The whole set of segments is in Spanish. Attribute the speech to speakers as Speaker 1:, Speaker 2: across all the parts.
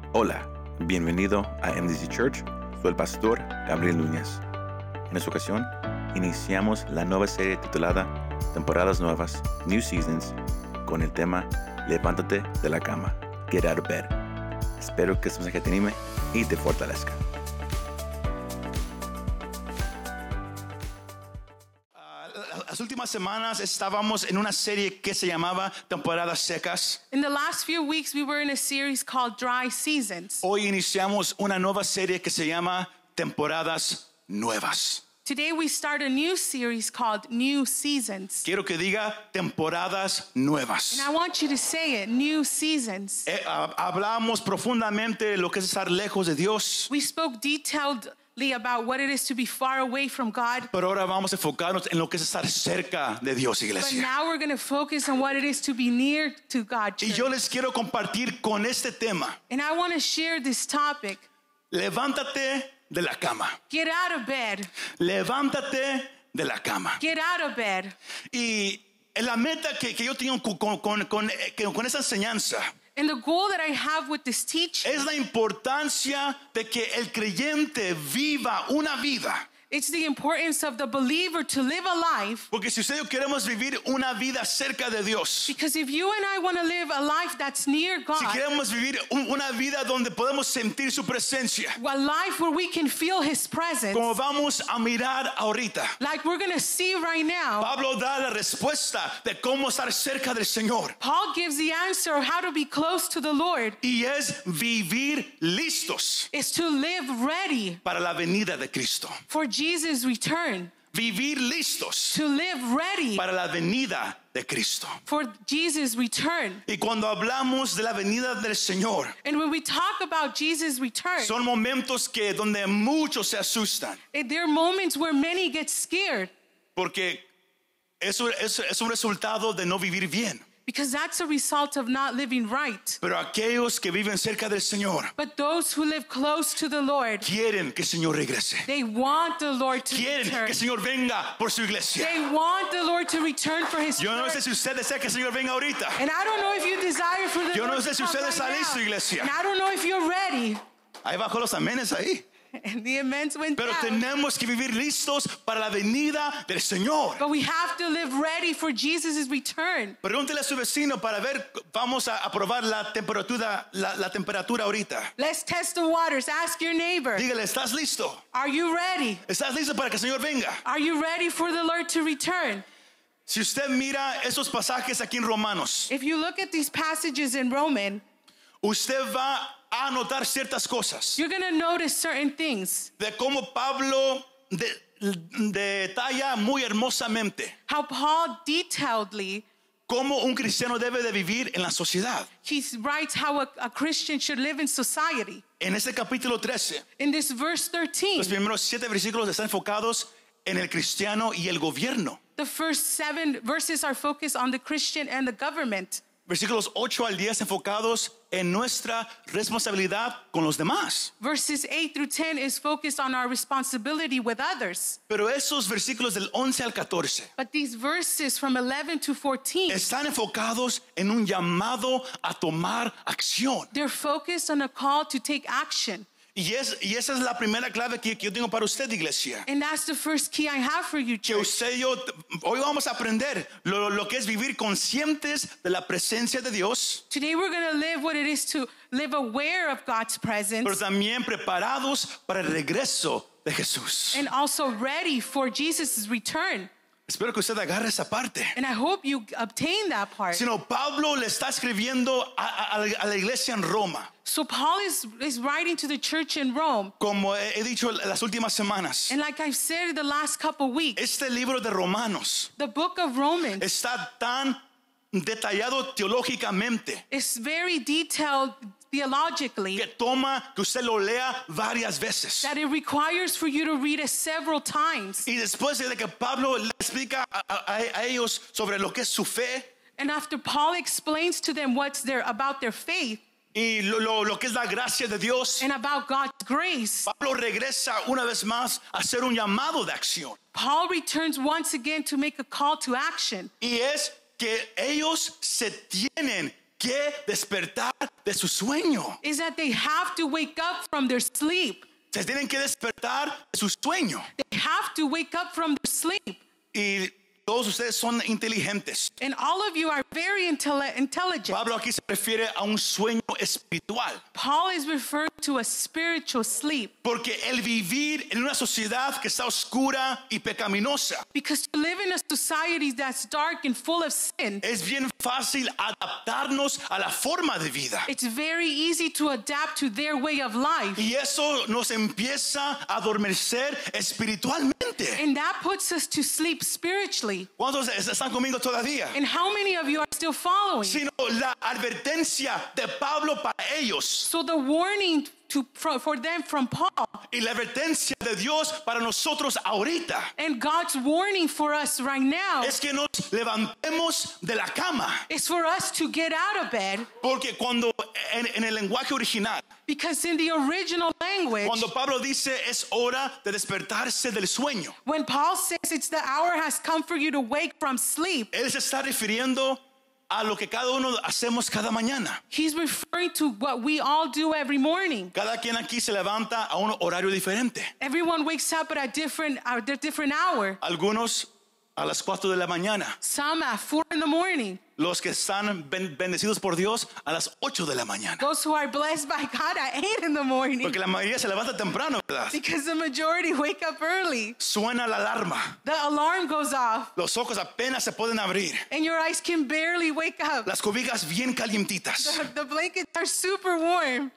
Speaker 1: Hola, bienvenido a MDC Church. Soy el pastor Gabriel Núñez. En esta ocasión, iniciamos la nueva serie titulada Temporadas Nuevas, New Seasons, con el tema Levántate de la cama, Get Out of Bed. Espero que este mensaje te anime y te fortalezca.
Speaker 2: Las últimas semanas estábamos en una serie que se llamaba Temporadas Secas.
Speaker 3: In the last few weeks, we were in a series called Dry Seasons.
Speaker 2: Hoy iniciamos una nueva serie que se llama Temporadas Nuevas.
Speaker 3: Today, we start a new series called New Seasons.
Speaker 2: Quiero que diga Temporadas Nuevas.
Speaker 3: And I want you to say it, New Seasons.
Speaker 2: Hablamos profundamente de lo que es estar lejos de Dios,
Speaker 3: We spoke detailedly about what it is to be far away from God.
Speaker 2: pero ahora vamos a enfocarnos en lo que es estar cerca de Dios,
Speaker 3: But
Speaker 2: iglesia.
Speaker 3: now we're going to focus on what it is to be near to God.
Speaker 2: Y
Speaker 3: Church.
Speaker 2: yo les quiero compartir con este tema.
Speaker 3: And I want to share this topic.
Speaker 2: Levántate de la cama.
Speaker 3: Get out of bed.
Speaker 2: Levántate de la cama.
Speaker 3: Get out of bed.
Speaker 2: Y la meta que yo tengo con esa enseñanza
Speaker 3: And the goal that I have with this teaching,
Speaker 2: es la importancia de que el creyente viva una vida.
Speaker 3: it's the importance of the believer to live a life.
Speaker 2: Porque si usted y yo queremos vivir una vida cerca de Dios,
Speaker 3: Because if you and I want to live a life that's near
Speaker 2: si
Speaker 3: God,
Speaker 2: queremos vivir una vida donde podemos sentir su presencia,
Speaker 3: a life where we can feel His presence,
Speaker 2: como vamos a mirar ahorita,
Speaker 3: like we're going to see right now,
Speaker 2: Pablo da la respuesta de cómo estar cerca del Señor.
Speaker 3: Paul gives the answer of how to be close to the Lord.
Speaker 2: Y es vivir listos
Speaker 3: Is to live ready
Speaker 2: para la venida de Cristo.
Speaker 3: for Jesus' return.
Speaker 2: Vivir listos
Speaker 3: To live ready
Speaker 2: para la venida de Cristo.
Speaker 3: for Jesus' return.
Speaker 2: Y cuando hablamos de la venida del Señor,
Speaker 3: And when we talk about Jesus' return,
Speaker 2: son momentos que donde muchos se asustan,
Speaker 3: there are moments where many get scared
Speaker 2: porque eso es un resultado de no vivir bien.
Speaker 3: because that's a result of not living right.
Speaker 2: Pero aquellos que viven cerca del Señor
Speaker 3: But those who live close to the Lord,
Speaker 2: quieren que el Señor regrese.
Speaker 3: they want the Lord to
Speaker 2: Quieren
Speaker 3: return.
Speaker 2: que el Señor venga por su iglesia.
Speaker 3: They want the Lord to return for His
Speaker 2: Yo no sé
Speaker 3: church.
Speaker 2: si usted desea que el Señor venga ahorita.
Speaker 3: And I don't know if you desire for the
Speaker 2: Yo no
Speaker 3: Lord
Speaker 2: sé
Speaker 3: to
Speaker 2: si
Speaker 3: come
Speaker 2: usted
Speaker 3: right
Speaker 2: está listo,
Speaker 3: now.
Speaker 2: iglesia.
Speaker 3: And I don't know if you're ready.
Speaker 2: Ahí bajó los amenes ahí.
Speaker 3: And the amens went
Speaker 2: Pero
Speaker 3: down.
Speaker 2: tenemos que vivir listos para la venida del Señor.
Speaker 3: But we have to live ready for Jesus' return.
Speaker 2: Pregúntele a su vecino para ver, vamos a probar la temperatura ahorita.
Speaker 3: Let's test the waters. Ask your neighbor,
Speaker 2: Dígale, ¿estás listo?
Speaker 3: are you ready?
Speaker 2: ¿Estás listo para que el Señor venga?
Speaker 3: Are you ready for the Lord to return?
Speaker 2: Si usted mira esos pasajes aquí en Romanos,
Speaker 3: If you look at these passages in Romans,
Speaker 2: usted va a notar ciertas cosas
Speaker 3: you're going to notice certain things.
Speaker 2: de cómo Pablo detalla muy hermosamente
Speaker 3: How Paul detailedly,
Speaker 2: cómo un cristiano debe de vivir en la sociedad.
Speaker 3: he writes how a Christian should live in society.
Speaker 2: En este capítulo 13,
Speaker 3: In this verse 13,
Speaker 2: los primeros 7 versículos están enfocados en el cristiano y el gobierno.
Speaker 3: the first 7 verses are focused on the Christian and the government.
Speaker 2: Versículos 8 al 10 enfocados en nuestra responsabilidad con los demás.
Speaker 3: Verses 8 through 10 is focused on our responsibility with others.
Speaker 2: Pero esos versículos del 11 al 14
Speaker 3: But these verses from 11 to 14,
Speaker 2: están enfocados en un llamado a tomar acción.
Speaker 3: they're focused on a call to take action.
Speaker 2: Y esa es la primera clave que yo tengo para usted, iglesia.
Speaker 3: And that's the first key I have for you,
Speaker 2: Que
Speaker 3: church.
Speaker 2: usted y yo, hoy vamos a aprender lo que es vivir conscientes de la presencia de Dios,
Speaker 3: Today we're going to live what it is to live aware of God's
Speaker 2: pero
Speaker 3: presence
Speaker 2: también preparados para el regreso de Jesús.
Speaker 3: and also ready for Jesus' return.
Speaker 2: Espero que usted agarre esa parte.
Speaker 3: And I hope you obtain that part.
Speaker 2: Sino Pablo le está escribiendo a la iglesia en Roma.
Speaker 3: So Paul is writing to the church in Rome.
Speaker 2: Como he dicho las últimas semanas,
Speaker 3: And like I've said the last couple weeks,
Speaker 2: este libro de Romanos
Speaker 3: the book of Romans
Speaker 2: está tan detallado teológicamente
Speaker 3: is very detailed theologically
Speaker 2: que toma que usted lo lea varias veces.
Speaker 3: that it requires for you to read it several times.
Speaker 2: Y después de que Pablo le explica a ellos sobre lo que es su fe
Speaker 3: And after Paul explains to them what's there about their faith
Speaker 2: y lo que es la gracia de Dios,
Speaker 3: and about God's grace,
Speaker 2: Pablo regresa una vez más a hacer un llamado de acción.
Speaker 3: Paul returns once again to make a call to action.
Speaker 2: Y es que ellos se tienen que despertar de su sueño.
Speaker 3: is that they have to wake up from their sleep.
Speaker 2: Se tienen que despertar de su sueño.
Speaker 3: They have to wake up from their sleep.
Speaker 2: Y todos ustedes son inteligentes.
Speaker 3: And all of you are very intelligent.
Speaker 2: Pablo aquí se refiere a un sueño espiritual.
Speaker 3: Paul is referring to a spiritual sleep.
Speaker 2: Porque el vivir en una sociedad que está oscura y pecaminosa,
Speaker 3: Because to live in a society that's dark and full of sin,
Speaker 2: es bien fácil adaptarnos a la forma de vida.
Speaker 3: it's very easy to adapt to their way of life.
Speaker 2: Y eso nos empieza a adormecer espiritualmente.
Speaker 3: And that puts us to sleep spiritually.
Speaker 2: ¿Cuántos están conmigo todavía?
Speaker 3: And how many of you are still following?
Speaker 2: Sino la advertencia de Pablo para ellos
Speaker 3: So the warning for them from Paul
Speaker 2: y la advertencia de Dios para nosotros ahorita
Speaker 3: and God's warning for us right now
Speaker 2: es que nos levantemos de la cama.
Speaker 3: is for us to get out of bed,
Speaker 2: Porque cuando en el lenguaje original,
Speaker 3: because in the original language,
Speaker 2: cuando Pablo dice es hora de despertarse del sueño,
Speaker 3: when Paul says it's the hour has come for you to wake from sleep,
Speaker 2: él se está refiriendo a lo que cada uno hacemos cada mañana.
Speaker 3: he's referring to what we all do every morning.
Speaker 2: Cada quien aquí se levanta a un horario diferente.
Speaker 3: Everyone wakes up at a different hour.
Speaker 2: Algunos a las 4 de la mañana.
Speaker 3: Some at 4 in the morning.
Speaker 2: Los que están bendecidos por Dios a las 8 de la mañana.
Speaker 3: Those who are blessed by God at 8 in the morning.
Speaker 2: Porque la mayoría se levanta temprano, ¿verdad?
Speaker 3: Because the majority wake up early.
Speaker 2: Suena la alarma.
Speaker 3: The alarm goes off.
Speaker 2: Los ojos apenas se pueden abrir.
Speaker 3: And your eyes can barely wake up.
Speaker 2: Las cobijas bien calientitas.
Speaker 3: The blankets are super warm.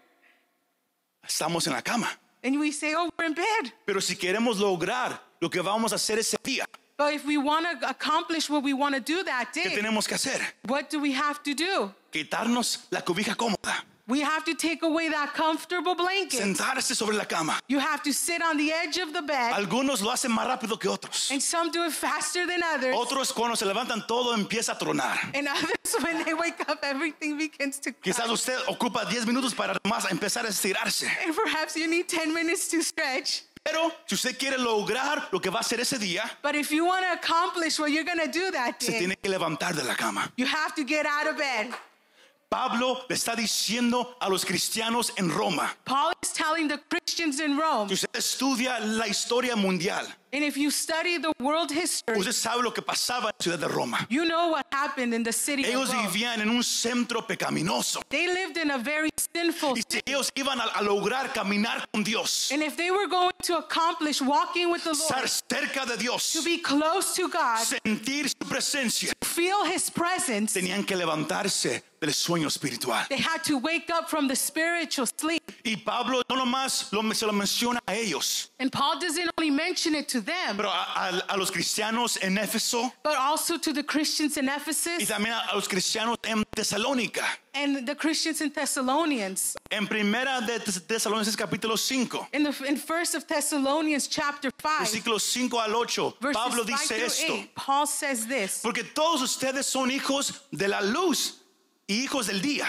Speaker 2: Estamos en la cama.
Speaker 3: And we say, oh, we're in bed.
Speaker 2: Pero si queremos lograr lo que vamos a hacer ese día,
Speaker 3: But if we want to accomplish what we want to do that
Speaker 2: ¿qué
Speaker 3: day,
Speaker 2: tenemos que hacer?
Speaker 3: what do we have to do?
Speaker 2: Quitarnos la cobija cómoda.
Speaker 3: We have to take away that comfortable blanket.
Speaker 2: Sentarse sobre la cama.
Speaker 3: You have to sit on the edge of the bed.
Speaker 2: Algunos lo hacen más rápido que otros.
Speaker 3: And some do it faster than others.
Speaker 2: Otros cuando se levantan todo empieza a tronar.
Speaker 3: And others, when they wake up, everything begins to
Speaker 2: Quizás
Speaker 3: crack.
Speaker 2: usted ocupa 10 minutos para más empezar a estirarse.
Speaker 3: And perhaps you need 10 minutes to stretch.
Speaker 2: Pero si usted quiere lograr lo que va a hacer ese día,
Speaker 3: But if you want to accomplish what you're going to do that
Speaker 2: se
Speaker 3: day,
Speaker 2: tiene que levantar de la cama.
Speaker 3: you have to get out of bed.
Speaker 2: Pablo le está diciendo a los cristianos en Roma,
Speaker 3: Paul is telling the Christians in Rome,
Speaker 2: que usted estudia la historia mundial,
Speaker 3: and if you study the world history,
Speaker 2: usted sabe lo que pasaba en la ciudad de Roma.
Speaker 3: you know what happened in the city
Speaker 2: Ellos
Speaker 3: of Rome.
Speaker 2: vivían en un centro pecaminoso.
Speaker 3: They lived in a very sinful
Speaker 2: Y si
Speaker 3: city.
Speaker 2: ellos iban a lograr caminar con Dios,
Speaker 3: And if they were going to accomplish walking with the
Speaker 2: estar
Speaker 3: Lord,
Speaker 2: cerca de Dios,
Speaker 3: to be close to God,
Speaker 2: sentir su presencia,
Speaker 3: feel His presence,
Speaker 2: tenían que levantarse del sueño espiritual.
Speaker 3: they had to wake up from the spiritual sleep.
Speaker 2: Y Pablo no nomás se lo menciona a ellos,
Speaker 3: And Paul doesn't only mention it to them,
Speaker 2: pero a los cristianos en Éfeso
Speaker 3: but also to the Christians in
Speaker 2: y
Speaker 3: Ephesus
Speaker 2: también a los cristianos en Tesalónica.
Speaker 3: and the Christians in Thessalonians.
Speaker 2: En primera de Tesalonicenses capítulo 5,
Speaker 3: In 1 of Thessalonians chapter 5,
Speaker 2: versículos 5 al 8,
Speaker 3: verses
Speaker 2: Pablo
Speaker 3: 5
Speaker 2: dice
Speaker 3: through
Speaker 2: esto:
Speaker 3: 8, Paul says this,
Speaker 2: porque todos ustedes son hijos de la luz y hijos del día.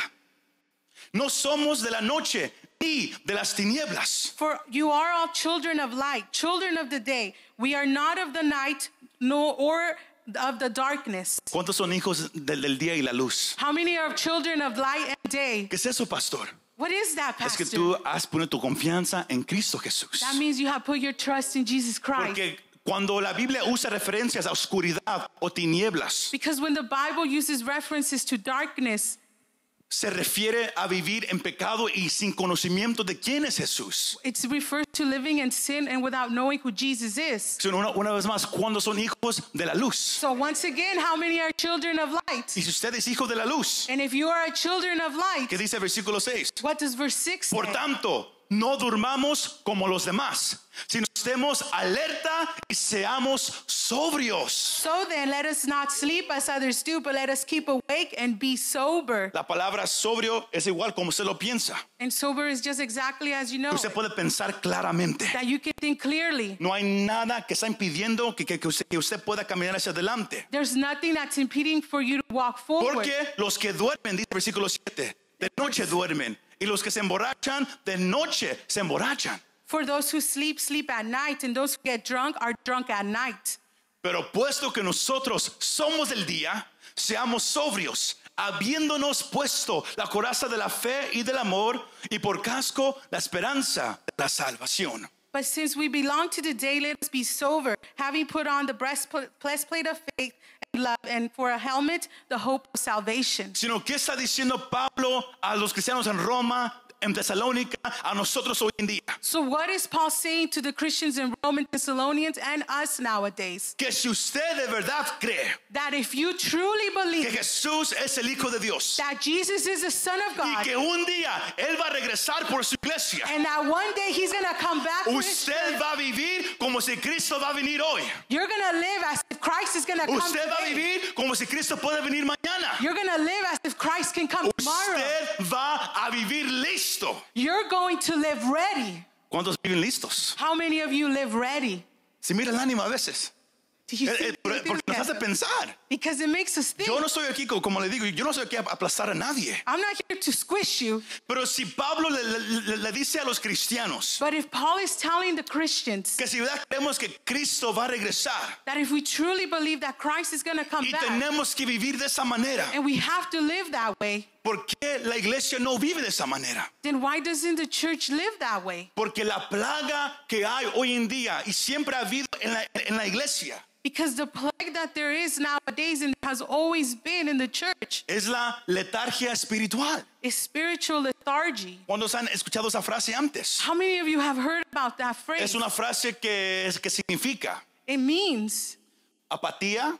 Speaker 2: No somos de la noche ni de las tinieblas.
Speaker 3: for you are all children of light, children of the day. We are not of the night, nor or of the darkness.
Speaker 2: ¿Cuántos son hijos del día y la luz?
Speaker 3: How many are children of light and day?
Speaker 2: ¿Qué es eso, pastor?
Speaker 3: What is that,
Speaker 2: Es que
Speaker 3: pastor?
Speaker 2: tú has puesto tu confianza en Cristo Jesús.
Speaker 3: That means you have put your trust in Jesus Christ.
Speaker 2: Porque cuando la Biblia usa referencias a oscuridad o tinieblas,
Speaker 3: Because when the Bible uses references to darkness,
Speaker 2: se refiere a vivir en pecado y sin conocimiento de quién es Jesús.
Speaker 3: it refers to living in sin and without knowing who Jesus is.
Speaker 2: Sino una vez más, cuando son hijos de la luz.
Speaker 3: So once again, how many are children of light?
Speaker 2: Y si usted es hijo de la luz,
Speaker 3: And if you are a children of light,
Speaker 2: ¿qué dice el versículo 6?
Speaker 3: what does verse 6
Speaker 2: Por
Speaker 3: say?
Speaker 2: tanto, no durmamos como los demás, sino estemos alerta y seamos sobrios.
Speaker 3: So then, let us not sleep as others do, but let us keep awake and be sober.
Speaker 2: La palabra sobrio es igual como usted lo piensa.
Speaker 3: And sober is just exactly as you know,
Speaker 2: Usted puede pensar claramente.
Speaker 3: that you can think clearly.
Speaker 2: No hay nada que está impidiendo que usted pueda caminar hacia adelante.
Speaker 3: There's nothing that's impeding for you to walk forward.
Speaker 2: Porque los que duermen, dice el versículo 7, de noche duermen. Y los que se emborrachan, de noche se emborrachan.
Speaker 3: For those who sleep, sleep at night, and those who get drunk are drunk at night.
Speaker 2: Pero puesto que nosotros somos del día, seamos sobrios, habiéndonos puesto la coraza de la fe y del amor, y por casco la esperanza de la salvación.
Speaker 3: But since we belong to the day, let us be sober, having put on the breastplate of faith and love, and for a helmet, the hope of salvation.
Speaker 2: Sino que está diciendo Pablo a los cristianos en Roma, en Tesalónica, a nosotros hoy en día.
Speaker 3: So what is Paul saying to the Christians in Roman Thessalonians and us nowadays?
Speaker 2: Que si usted de verdad cree
Speaker 3: That if you truly
Speaker 2: que
Speaker 3: believe
Speaker 2: Jesús es el Hijo de Dios
Speaker 3: that Jesus is the Son of
Speaker 2: y
Speaker 3: God,
Speaker 2: que un día Él va a regresar por su iglesia,
Speaker 3: and that one day he's going to come back for his
Speaker 2: usted
Speaker 3: church,
Speaker 2: va a vivir como si Cristo va a venir hoy.
Speaker 3: you're going to live as if Christ is going to come
Speaker 2: Usted va a
Speaker 3: today.
Speaker 2: vivir como si Cristo puede venir mañana.
Speaker 3: You're going to live as if Christ can come tomorrow.
Speaker 2: Usted va a vivir listo.
Speaker 3: You're going to live ready.
Speaker 2: ¿Cuántos viven listos?
Speaker 3: How many of you live ready?
Speaker 2: Si mira el ánimo a veces.
Speaker 3: Do you see the
Speaker 2: Porque nos hace
Speaker 3: enthusiasm?
Speaker 2: pensar.
Speaker 3: Because it makes us think.
Speaker 2: Yo no estoy aquí, como le digo, yo no estoy aquí a aplastar a nadie.
Speaker 3: I'm not here to squish you,
Speaker 2: Pero si Pablo le dice a los cristianos
Speaker 3: but if Paul is telling the Christians
Speaker 2: que si verdad creemos que Cristo va a regresar
Speaker 3: that if we truly believe that Christ is going to come
Speaker 2: y
Speaker 3: back,
Speaker 2: tenemos que vivir de esa manera,
Speaker 3: and we have to live that way,
Speaker 2: ¿por qué la iglesia no vive de esa manera?
Speaker 3: then why doesn't the church live that way?
Speaker 2: Porque la plaga que hay hoy en día y siempre ha habido en la iglesia
Speaker 3: Because the plague that there is nowadays and has always been in the church
Speaker 2: es la letargia espiritual.
Speaker 3: is spiritual lethargy.
Speaker 2: ¿Cuántos han escuchado esa frase antes?
Speaker 3: How many of you have heard about that phrase?
Speaker 2: Es una frase que significa
Speaker 3: It means
Speaker 2: apatía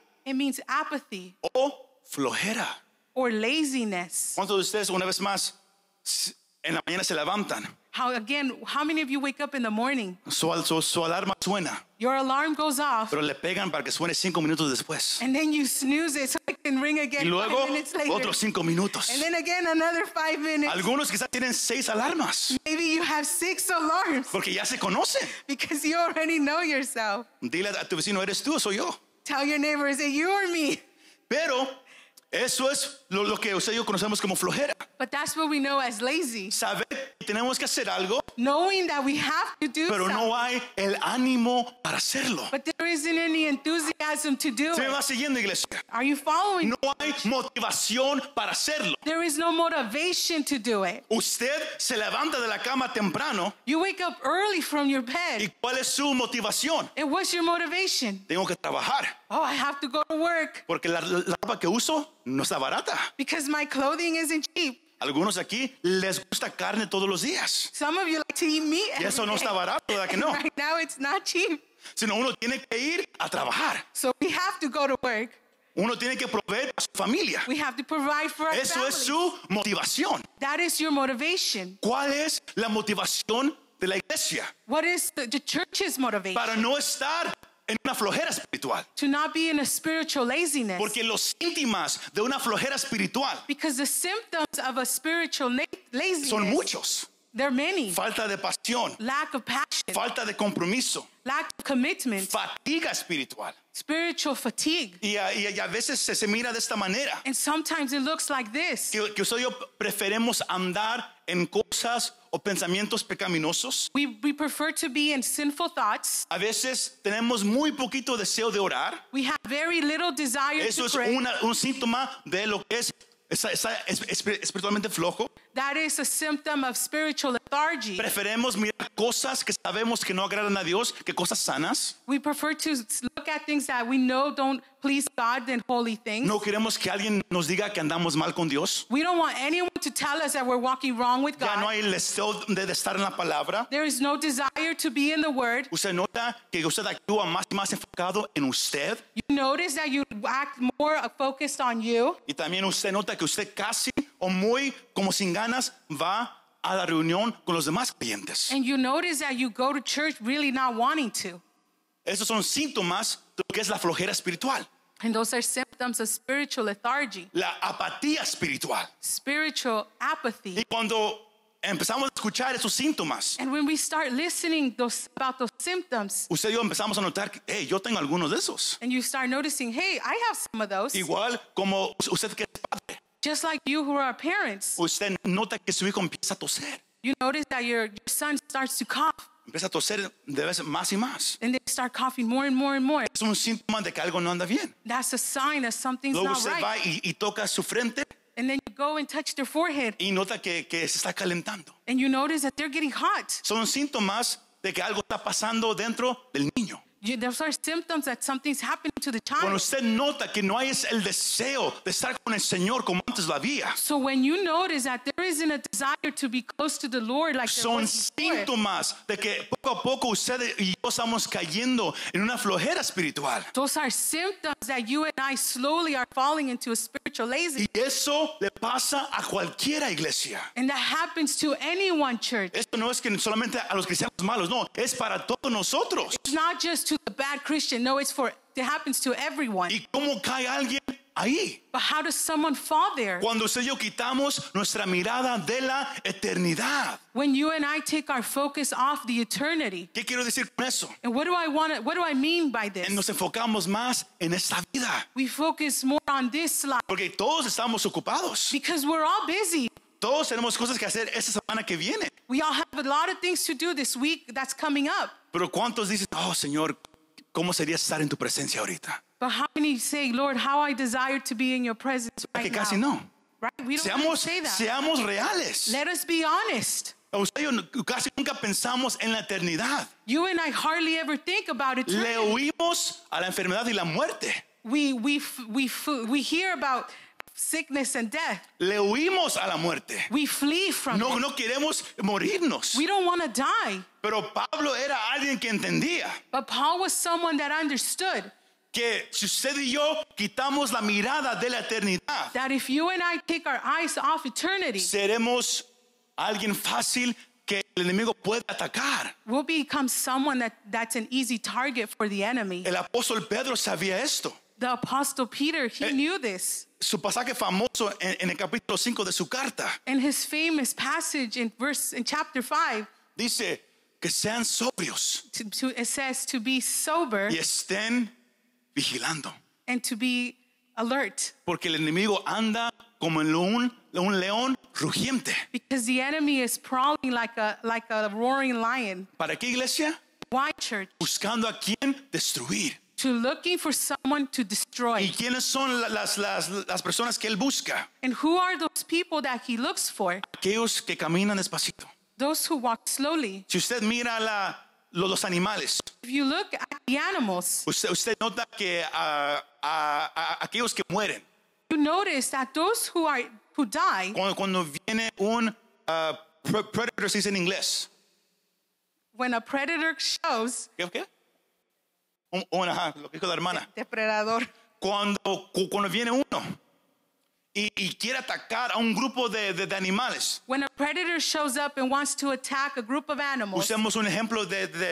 Speaker 3: apathy
Speaker 2: o flojera.
Speaker 3: or laziness.
Speaker 2: ¿Cuántos de ustedes una vez más en la mañana se levantan?
Speaker 3: How many of you wake up in the morning?
Speaker 2: Su alarma suena,
Speaker 3: Your alarm goes off,
Speaker 2: pero le pegan para que suene 5 minutos después.
Speaker 3: and then you snooze it so it can ring
Speaker 2: Y
Speaker 3: again
Speaker 2: luego
Speaker 3: 5 minutes later.
Speaker 2: otros 5 minutos.
Speaker 3: And then again another 5 minutes.
Speaker 2: Algunos quizás tienen 6 alarmas
Speaker 3: Maybe you have 6 alarms
Speaker 2: porque ya se conocen.
Speaker 3: because you already know yourself.
Speaker 2: Dile a tu vecino, ¿eres tú o soy yo?
Speaker 3: Tell your neighbor, is it you or me?
Speaker 2: Pero eso es lo que usted y yo conocemos como flojera.
Speaker 3: But that's what we know as lazy.
Speaker 2: Saber que tenemos que hacer algo,
Speaker 3: Knowing that we have to do
Speaker 2: pero
Speaker 3: something,
Speaker 2: no hay el ánimo para hacerlo.
Speaker 3: but there isn't any enthusiasm to do
Speaker 2: ¿Se me
Speaker 3: it.
Speaker 2: va siguiendo, iglesia?
Speaker 3: Are you following?
Speaker 2: No hay motivación para hacerlo.
Speaker 3: There is no motivation to do it.
Speaker 2: Usted se levanta de la cama temprano
Speaker 3: You wake up early from your bed.
Speaker 2: y ¿cuál es su motivación?
Speaker 3: And what's your motivation?
Speaker 2: Tengo que trabajar
Speaker 3: Oh, I have to go to work
Speaker 2: porque la ropa que uso no está barata.
Speaker 3: because my clothing isn't cheap.
Speaker 2: Algunos aquí les gusta carne todos los días.
Speaker 3: Some of you like to eat meat.
Speaker 2: Y eso
Speaker 3: every
Speaker 2: no
Speaker 3: day.
Speaker 2: está barato, ¿verdad que
Speaker 3: And
Speaker 2: no?
Speaker 3: right now it's not cheap.
Speaker 2: Sino uno tiene que ir a trabajar.
Speaker 3: So we have to go to work.
Speaker 2: Uno tiene que proveer a su familia.
Speaker 3: We have to provide for our
Speaker 2: Eso es
Speaker 3: family.
Speaker 2: su motivación.
Speaker 3: That is your motivation.
Speaker 2: ¿Cuál es la motivación de la iglesia?
Speaker 3: What is the church's motivation?
Speaker 2: Para no estar en una flojera espiritual.
Speaker 3: To not be in a spiritual laziness.
Speaker 2: Porque los síntomas de una flojera espiritual
Speaker 3: Because the symptoms of a spiritual laziness,
Speaker 2: son muchos.
Speaker 3: there are many.
Speaker 2: Falta de pasión,
Speaker 3: Lack of passion,
Speaker 2: falta de compromiso,
Speaker 3: lack of commitment,
Speaker 2: fatiga espiritual.
Speaker 3: spiritual fatigue.
Speaker 2: Y a veces se mira de esta manera.
Speaker 3: And sometimes it looks like this.
Speaker 2: Que usted y yo preferimos andar en cosas o pensamientos pecaminosos.
Speaker 3: We prefer to be in sinful thoughts.
Speaker 2: A veces tenemos muy poquito deseo de orar.
Speaker 3: We have very little desire
Speaker 2: Eso
Speaker 3: to
Speaker 2: es
Speaker 3: pray.
Speaker 2: un síntoma de lo que es espiritualmente flojo.
Speaker 3: That is a symptom of spiritual lethargy.
Speaker 2: Preferemos mirar cosas que sabemos que no agradan a Dios que cosas sanas.
Speaker 3: We prefer to look at things that we know don't please God than holy things.
Speaker 2: No queremos que alguien nos diga que andamos mal con Dios.
Speaker 3: We don't want anyone to tell us that we're walking wrong with
Speaker 2: Ya no
Speaker 3: God.
Speaker 2: hay el deseo de estar en la palabra.
Speaker 3: There is no desire to be in the Word.
Speaker 2: Usted nota que usted actúa más y más enfocado en usted.
Speaker 3: You notice that you act more focused on you.
Speaker 2: Y también usted nota que usted casi o muy como sin ganas va a la reunión con los demás creyentes.
Speaker 3: And you notice that you go to church really not wanting to.
Speaker 2: Esos son síntomas de lo que es la flojera espiritual,
Speaker 3: And those are symptoms of spiritual lethargy,
Speaker 2: la apatía espiritual.
Speaker 3: spiritual apathy.
Speaker 2: Y cuando empezamos a escuchar esos síntomas,
Speaker 3: And when we start listening about those symptoms,
Speaker 2: usted y yo empezamos a notar que, hey, yo tengo algunos de esos.
Speaker 3: and you start noticing, hey, I have some of those.
Speaker 2: Igual como usted que es padre,
Speaker 3: Just like you who are parents,
Speaker 2: usted nota que su hijo empieza a toser.
Speaker 3: you notice that your son starts to cough,
Speaker 2: Empieza a toser de vez más y más.
Speaker 3: and they start coughing more and more and more.
Speaker 2: Es un síntoma de que algo no anda bien.
Speaker 3: That's a sign that something's
Speaker 2: Luego
Speaker 3: not
Speaker 2: usted
Speaker 3: right.
Speaker 2: va y toca su frente
Speaker 3: And then you go and touch their forehead,
Speaker 2: y nota que se está calentando.
Speaker 3: and you notice that they're getting hot.
Speaker 2: Son síntomas de que algo está pasando dentro del niño.
Speaker 3: Those are symptoms that something's happening to the
Speaker 2: Cuando
Speaker 3: child.
Speaker 2: usted nota que no hay el deseo de estar con el Señor como antes lo había,
Speaker 3: So when you notice that there isn't a desire to be close to the Lord like there
Speaker 2: son
Speaker 3: was before,
Speaker 2: síntomas de que poco a poco usted y yo estamos cayendo en una flojera espiritual.
Speaker 3: those are symptoms that you and I slowly are falling into a spiritual laziness.
Speaker 2: Y eso le pasa a cualquiera iglesia.
Speaker 3: And that happens to anyone, church.
Speaker 2: Esto no es que solamente a los cristianos malos, no, es para todos nosotros.
Speaker 3: It's not just to the bad Christian. No, it happens to everyone.
Speaker 2: ¿Y cómo cae alguien ahí?
Speaker 3: But how does someone fall there?
Speaker 2: Cuando usted y yo quitamos nuestra mirada de la eternidad.
Speaker 3: When you and I take our focus off the eternity.
Speaker 2: ¿Qué quiero decir con eso?
Speaker 3: And what do I mean by this?
Speaker 2: Nos enfocamos más en esta vida.
Speaker 3: We focus more on this life
Speaker 2: Porque todos estamos ocupados.
Speaker 3: because we're all busy.
Speaker 2: Todos tenemos cosas que hacer esta semana que viene.
Speaker 3: We all have a lot of things to do this week that's coming up.
Speaker 2: Pero ¿cuántos dicen, oh Señor, cómo sería estar en tu presencia ahorita?
Speaker 3: But how many say, Lord, how I desire to be in your presence right
Speaker 2: Que casi
Speaker 3: now?
Speaker 2: no.
Speaker 3: Right? We don't really say that.
Speaker 2: Seamos reales.
Speaker 3: Let us be honest.
Speaker 2: Usted y yo casi nunca pensamos en la eternidad.
Speaker 3: You and I hardly ever think about
Speaker 2: Le
Speaker 3: eternity.
Speaker 2: huimos a la enfermedad y la muerte.
Speaker 3: We hear about sickness and death.
Speaker 2: Le huimos a la muerte.
Speaker 3: We flee from
Speaker 2: No,
Speaker 3: it.
Speaker 2: no queremos morirnos.
Speaker 3: We don't want to die.
Speaker 2: Pero Pablo era alguien que entendía
Speaker 3: But Paul was someone that understood
Speaker 2: que si usted y yo quitamos la mirada de la eternidad,
Speaker 3: that if you and I take our eyes off eternity,
Speaker 2: seremos alguien fácil que el enemigo puede atacar.
Speaker 3: we'll become someone that's an easy target for the enemy.
Speaker 2: El apóstol Pedro sabía esto.
Speaker 3: The apostle Peter, he knew this.
Speaker 2: Su pasaje famoso en el capítulo 5 de su carta
Speaker 3: In his famous passage in chapter 5,
Speaker 2: dice que sean sobrios
Speaker 3: it says to be sober
Speaker 2: y estén vigilando.
Speaker 3: and to be alert,
Speaker 2: Porque el enemigo anda como en un león rugiente.
Speaker 3: because the enemy is prowling like a roaring lion.
Speaker 2: ¿Para qué iglesia?
Speaker 3: Why, church?
Speaker 2: Buscando a quién destruir.
Speaker 3: To looking for someone to destroy.
Speaker 2: ¿Y quiénes son las personas que él busca?
Speaker 3: And who are those people that he looks for?
Speaker 2: Aquellos que caminan despacito.
Speaker 3: Those who walk slowly.
Speaker 2: Si usted mira los animales,
Speaker 3: If you look at the animals,
Speaker 2: usted nota que aquellos que mueren,
Speaker 3: you notice that those who die,
Speaker 2: cuando viene un predator, se dice en inglés.
Speaker 3: when a predator shows,
Speaker 2: ¿Qué? Ajá, lo que dijo la hermana.
Speaker 3: depredador,
Speaker 2: Cuando viene uno y quiere atacar a un grupo de animales.
Speaker 3: when a predator shows up and wants to attack a group of animals,
Speaker 2: Usemos un ejemplo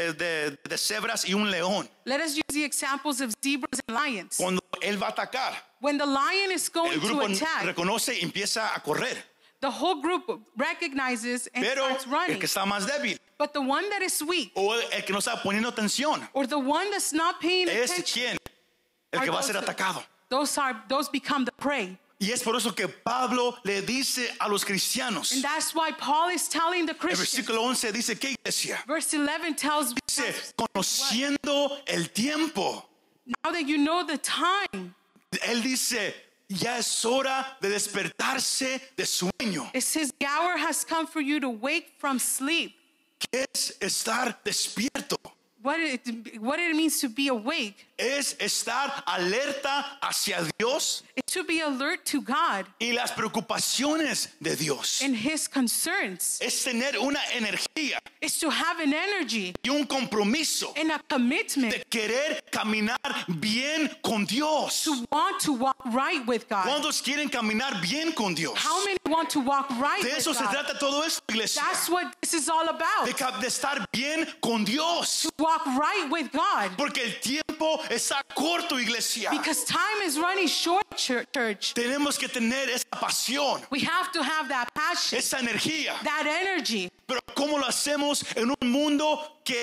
Speaker 2: de cebras y un león.
Speaker 3: let us use the examples of zebras and lions.
Speaker 2: Cuando él va a atacar,
Speaker 3: When the lion is going
Speaker 2: el
Speaker 3: to
Speaker 2: grupo
Speaker 3: attack,
Speaker 2: reconoce y empieza a correr.
Speaker 3: the whole group recognizes and
Speaker 2: Pero
Speaker 3: starts
Speaker 2: el
Speaker 3: running.
Speaker 2: que está más débil
Speaker 3: But the one that is weak,
Speaker 2: o el que no está poniendo atención
Speaker 3: or the one that's not paying
Speaker 2: es
Speaker 3: attention,
Speaker 2: quien, el que
Speaker 3: are
Speaker 2: va a ser
Speaker 3: those-
Speaker 2: atacado.
Speaker 3: those become the prey.
Speaker 2: Y es por eso que Pablo le dice a los cristianos.
Speaker 3: And that's why Paul is telling the
Speaker 2: El
Speaker 3: Christians.
Speaker 2: versículo 11 dice, ¿qué iglesia?
Speaker 3: Verse 11 tells
Speaker 2: Dice,
Speaker 3: us,
Speaker 2: conociendo el tiempo.
Speaker 3: now that you know the time,
Speaker 2: Él dice, ya es hora de despertarse de sueño.
Speaker 3: it says the hour has come for you to wake from sleep.
Speaker 2: ¿Qué es estar despierto?
Speaker 3: What it means to be awake
Speaker 2: Es estar alerta hacia Dios
Speaker 3: is to be alert to God
Speaker 2: y las preocupaciones de Dios.
Speaker 3: and his concerns.
Speaker 2: Es tener una energía
Speaker 3: It's to have an energy
Speaker 2: y un compromiso
Speaker 3: and a commitment
Speaker 2: de querer caminar bien con Dios.
Speaker 3: to want to walk right with God.
Speaker 2: ¿Cuántos quieren caminar bien con Dios?
Speaker 3: How many want to walk right
Speaker 2: De
Speaker 3: with
Speaker 2: eso se
Speaker 3: God?
Speaker 2: trata todo esto, iglesia.
Speaker 3: That's what this is all about.
Speaker 2: De estar bien con Dios.
Speaker 3: Walk right with God.
Speaker 2: Porque el tiempo está corto, iglesia.
Speaker 3: Because time is running short, church.
Speaker 2: Tenemos que tener esa pasión,
Speaker 3: We have to have that passion,
Speaker 2: esa energía.
Speaker 3: that energy.
Speaker 2: Pero ¿cómo lo hacemos en un mundo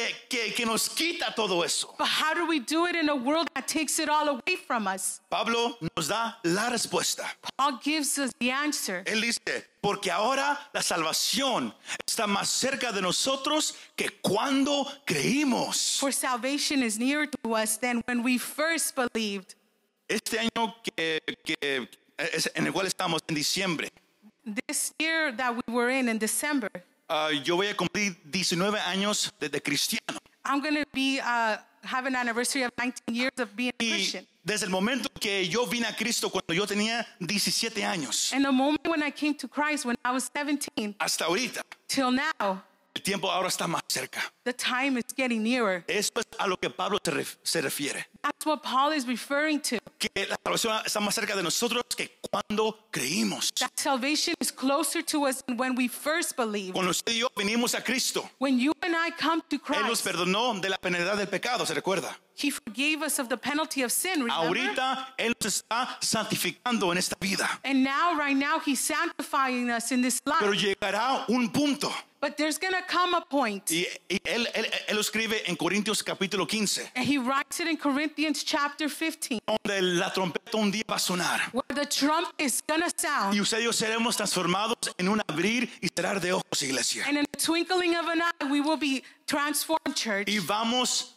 Speaker 2: que nos quita todo eso?
Speaker 3: But how do we do it in a world that takes it all away from us?
Speaker 2: Pablo nos da la respuesta.
Speaker 3: Paul gives us the answer.
Speaker 2: Él dice, porque ahora la salvación está más cerca de nosotros que cuando creímos.
Speaker 3: For salvation is nearer to us than when we first believed.
Speaker 2: Este año que en el cual estamos en diciembre.
Speaker 3: This year that we were in December,
Speaker 2: Yo voy a cumplir 19 años de cristiano.
Speaker 3: I'm going to be have an anniversary of 19 years of being a
Speaker 2: Y
Speaker 3: Christian.
Speaker 2: desde el momento que yo vine a Cristo cuando yo tenía 17 años
Speaker 3: And the moment when I came to Christ when I was 17
Speaker 2: hasta ahorita,
Speaker 3: till now,
Speaker 2: el tiempo ahora está más cerca.
Speaker 3: the time is getting nearer.
Speaker 2: Eso es a lo que Pablo se refiere.
Speaker 3: That's what Paul is referring to.
Speaker 2: Que la salvación está más cerca de nosotros que cuando creímos.
Speaker 3: That salvation is closer to us than when we first believed.
Speaker 2: Cuando usted y yo vinimos a Cristo,
Speaker 3: When you and I come to
Speaker 2: Él nos
Speaker 3: Christ,
Speaker 2: perdonó de la penalidad del pecado, ¿se recuerda?
Speaker 3: He forgave us of the penalty of sin, remember?
Speaker 2: Ahorita Él nos está santificando en esta vida.
Speaker 3: And now, right now, He's sanctifying us in this
Speaker 2: Pero
Speaker 3: life.
Speaker 2: llegará un punto,
Speaker 3: But there's going to come a point,
Speaker 2: y él lo escribe en Corintios capítulo 15,
Speaker 3: and He writes it in Corinthians chapter 15,
Speaker 2: donde la trompeta un día va a sonar.
Speaker 3: where the trump is going to sound.
Speaker 2: Y usted y yo seremos transformados en un abrir y cerrar de ojos, iglesia.
Speaker 3: And in the twinkling of an eye, we will be transformed, church.
Speaker 2: Y vamos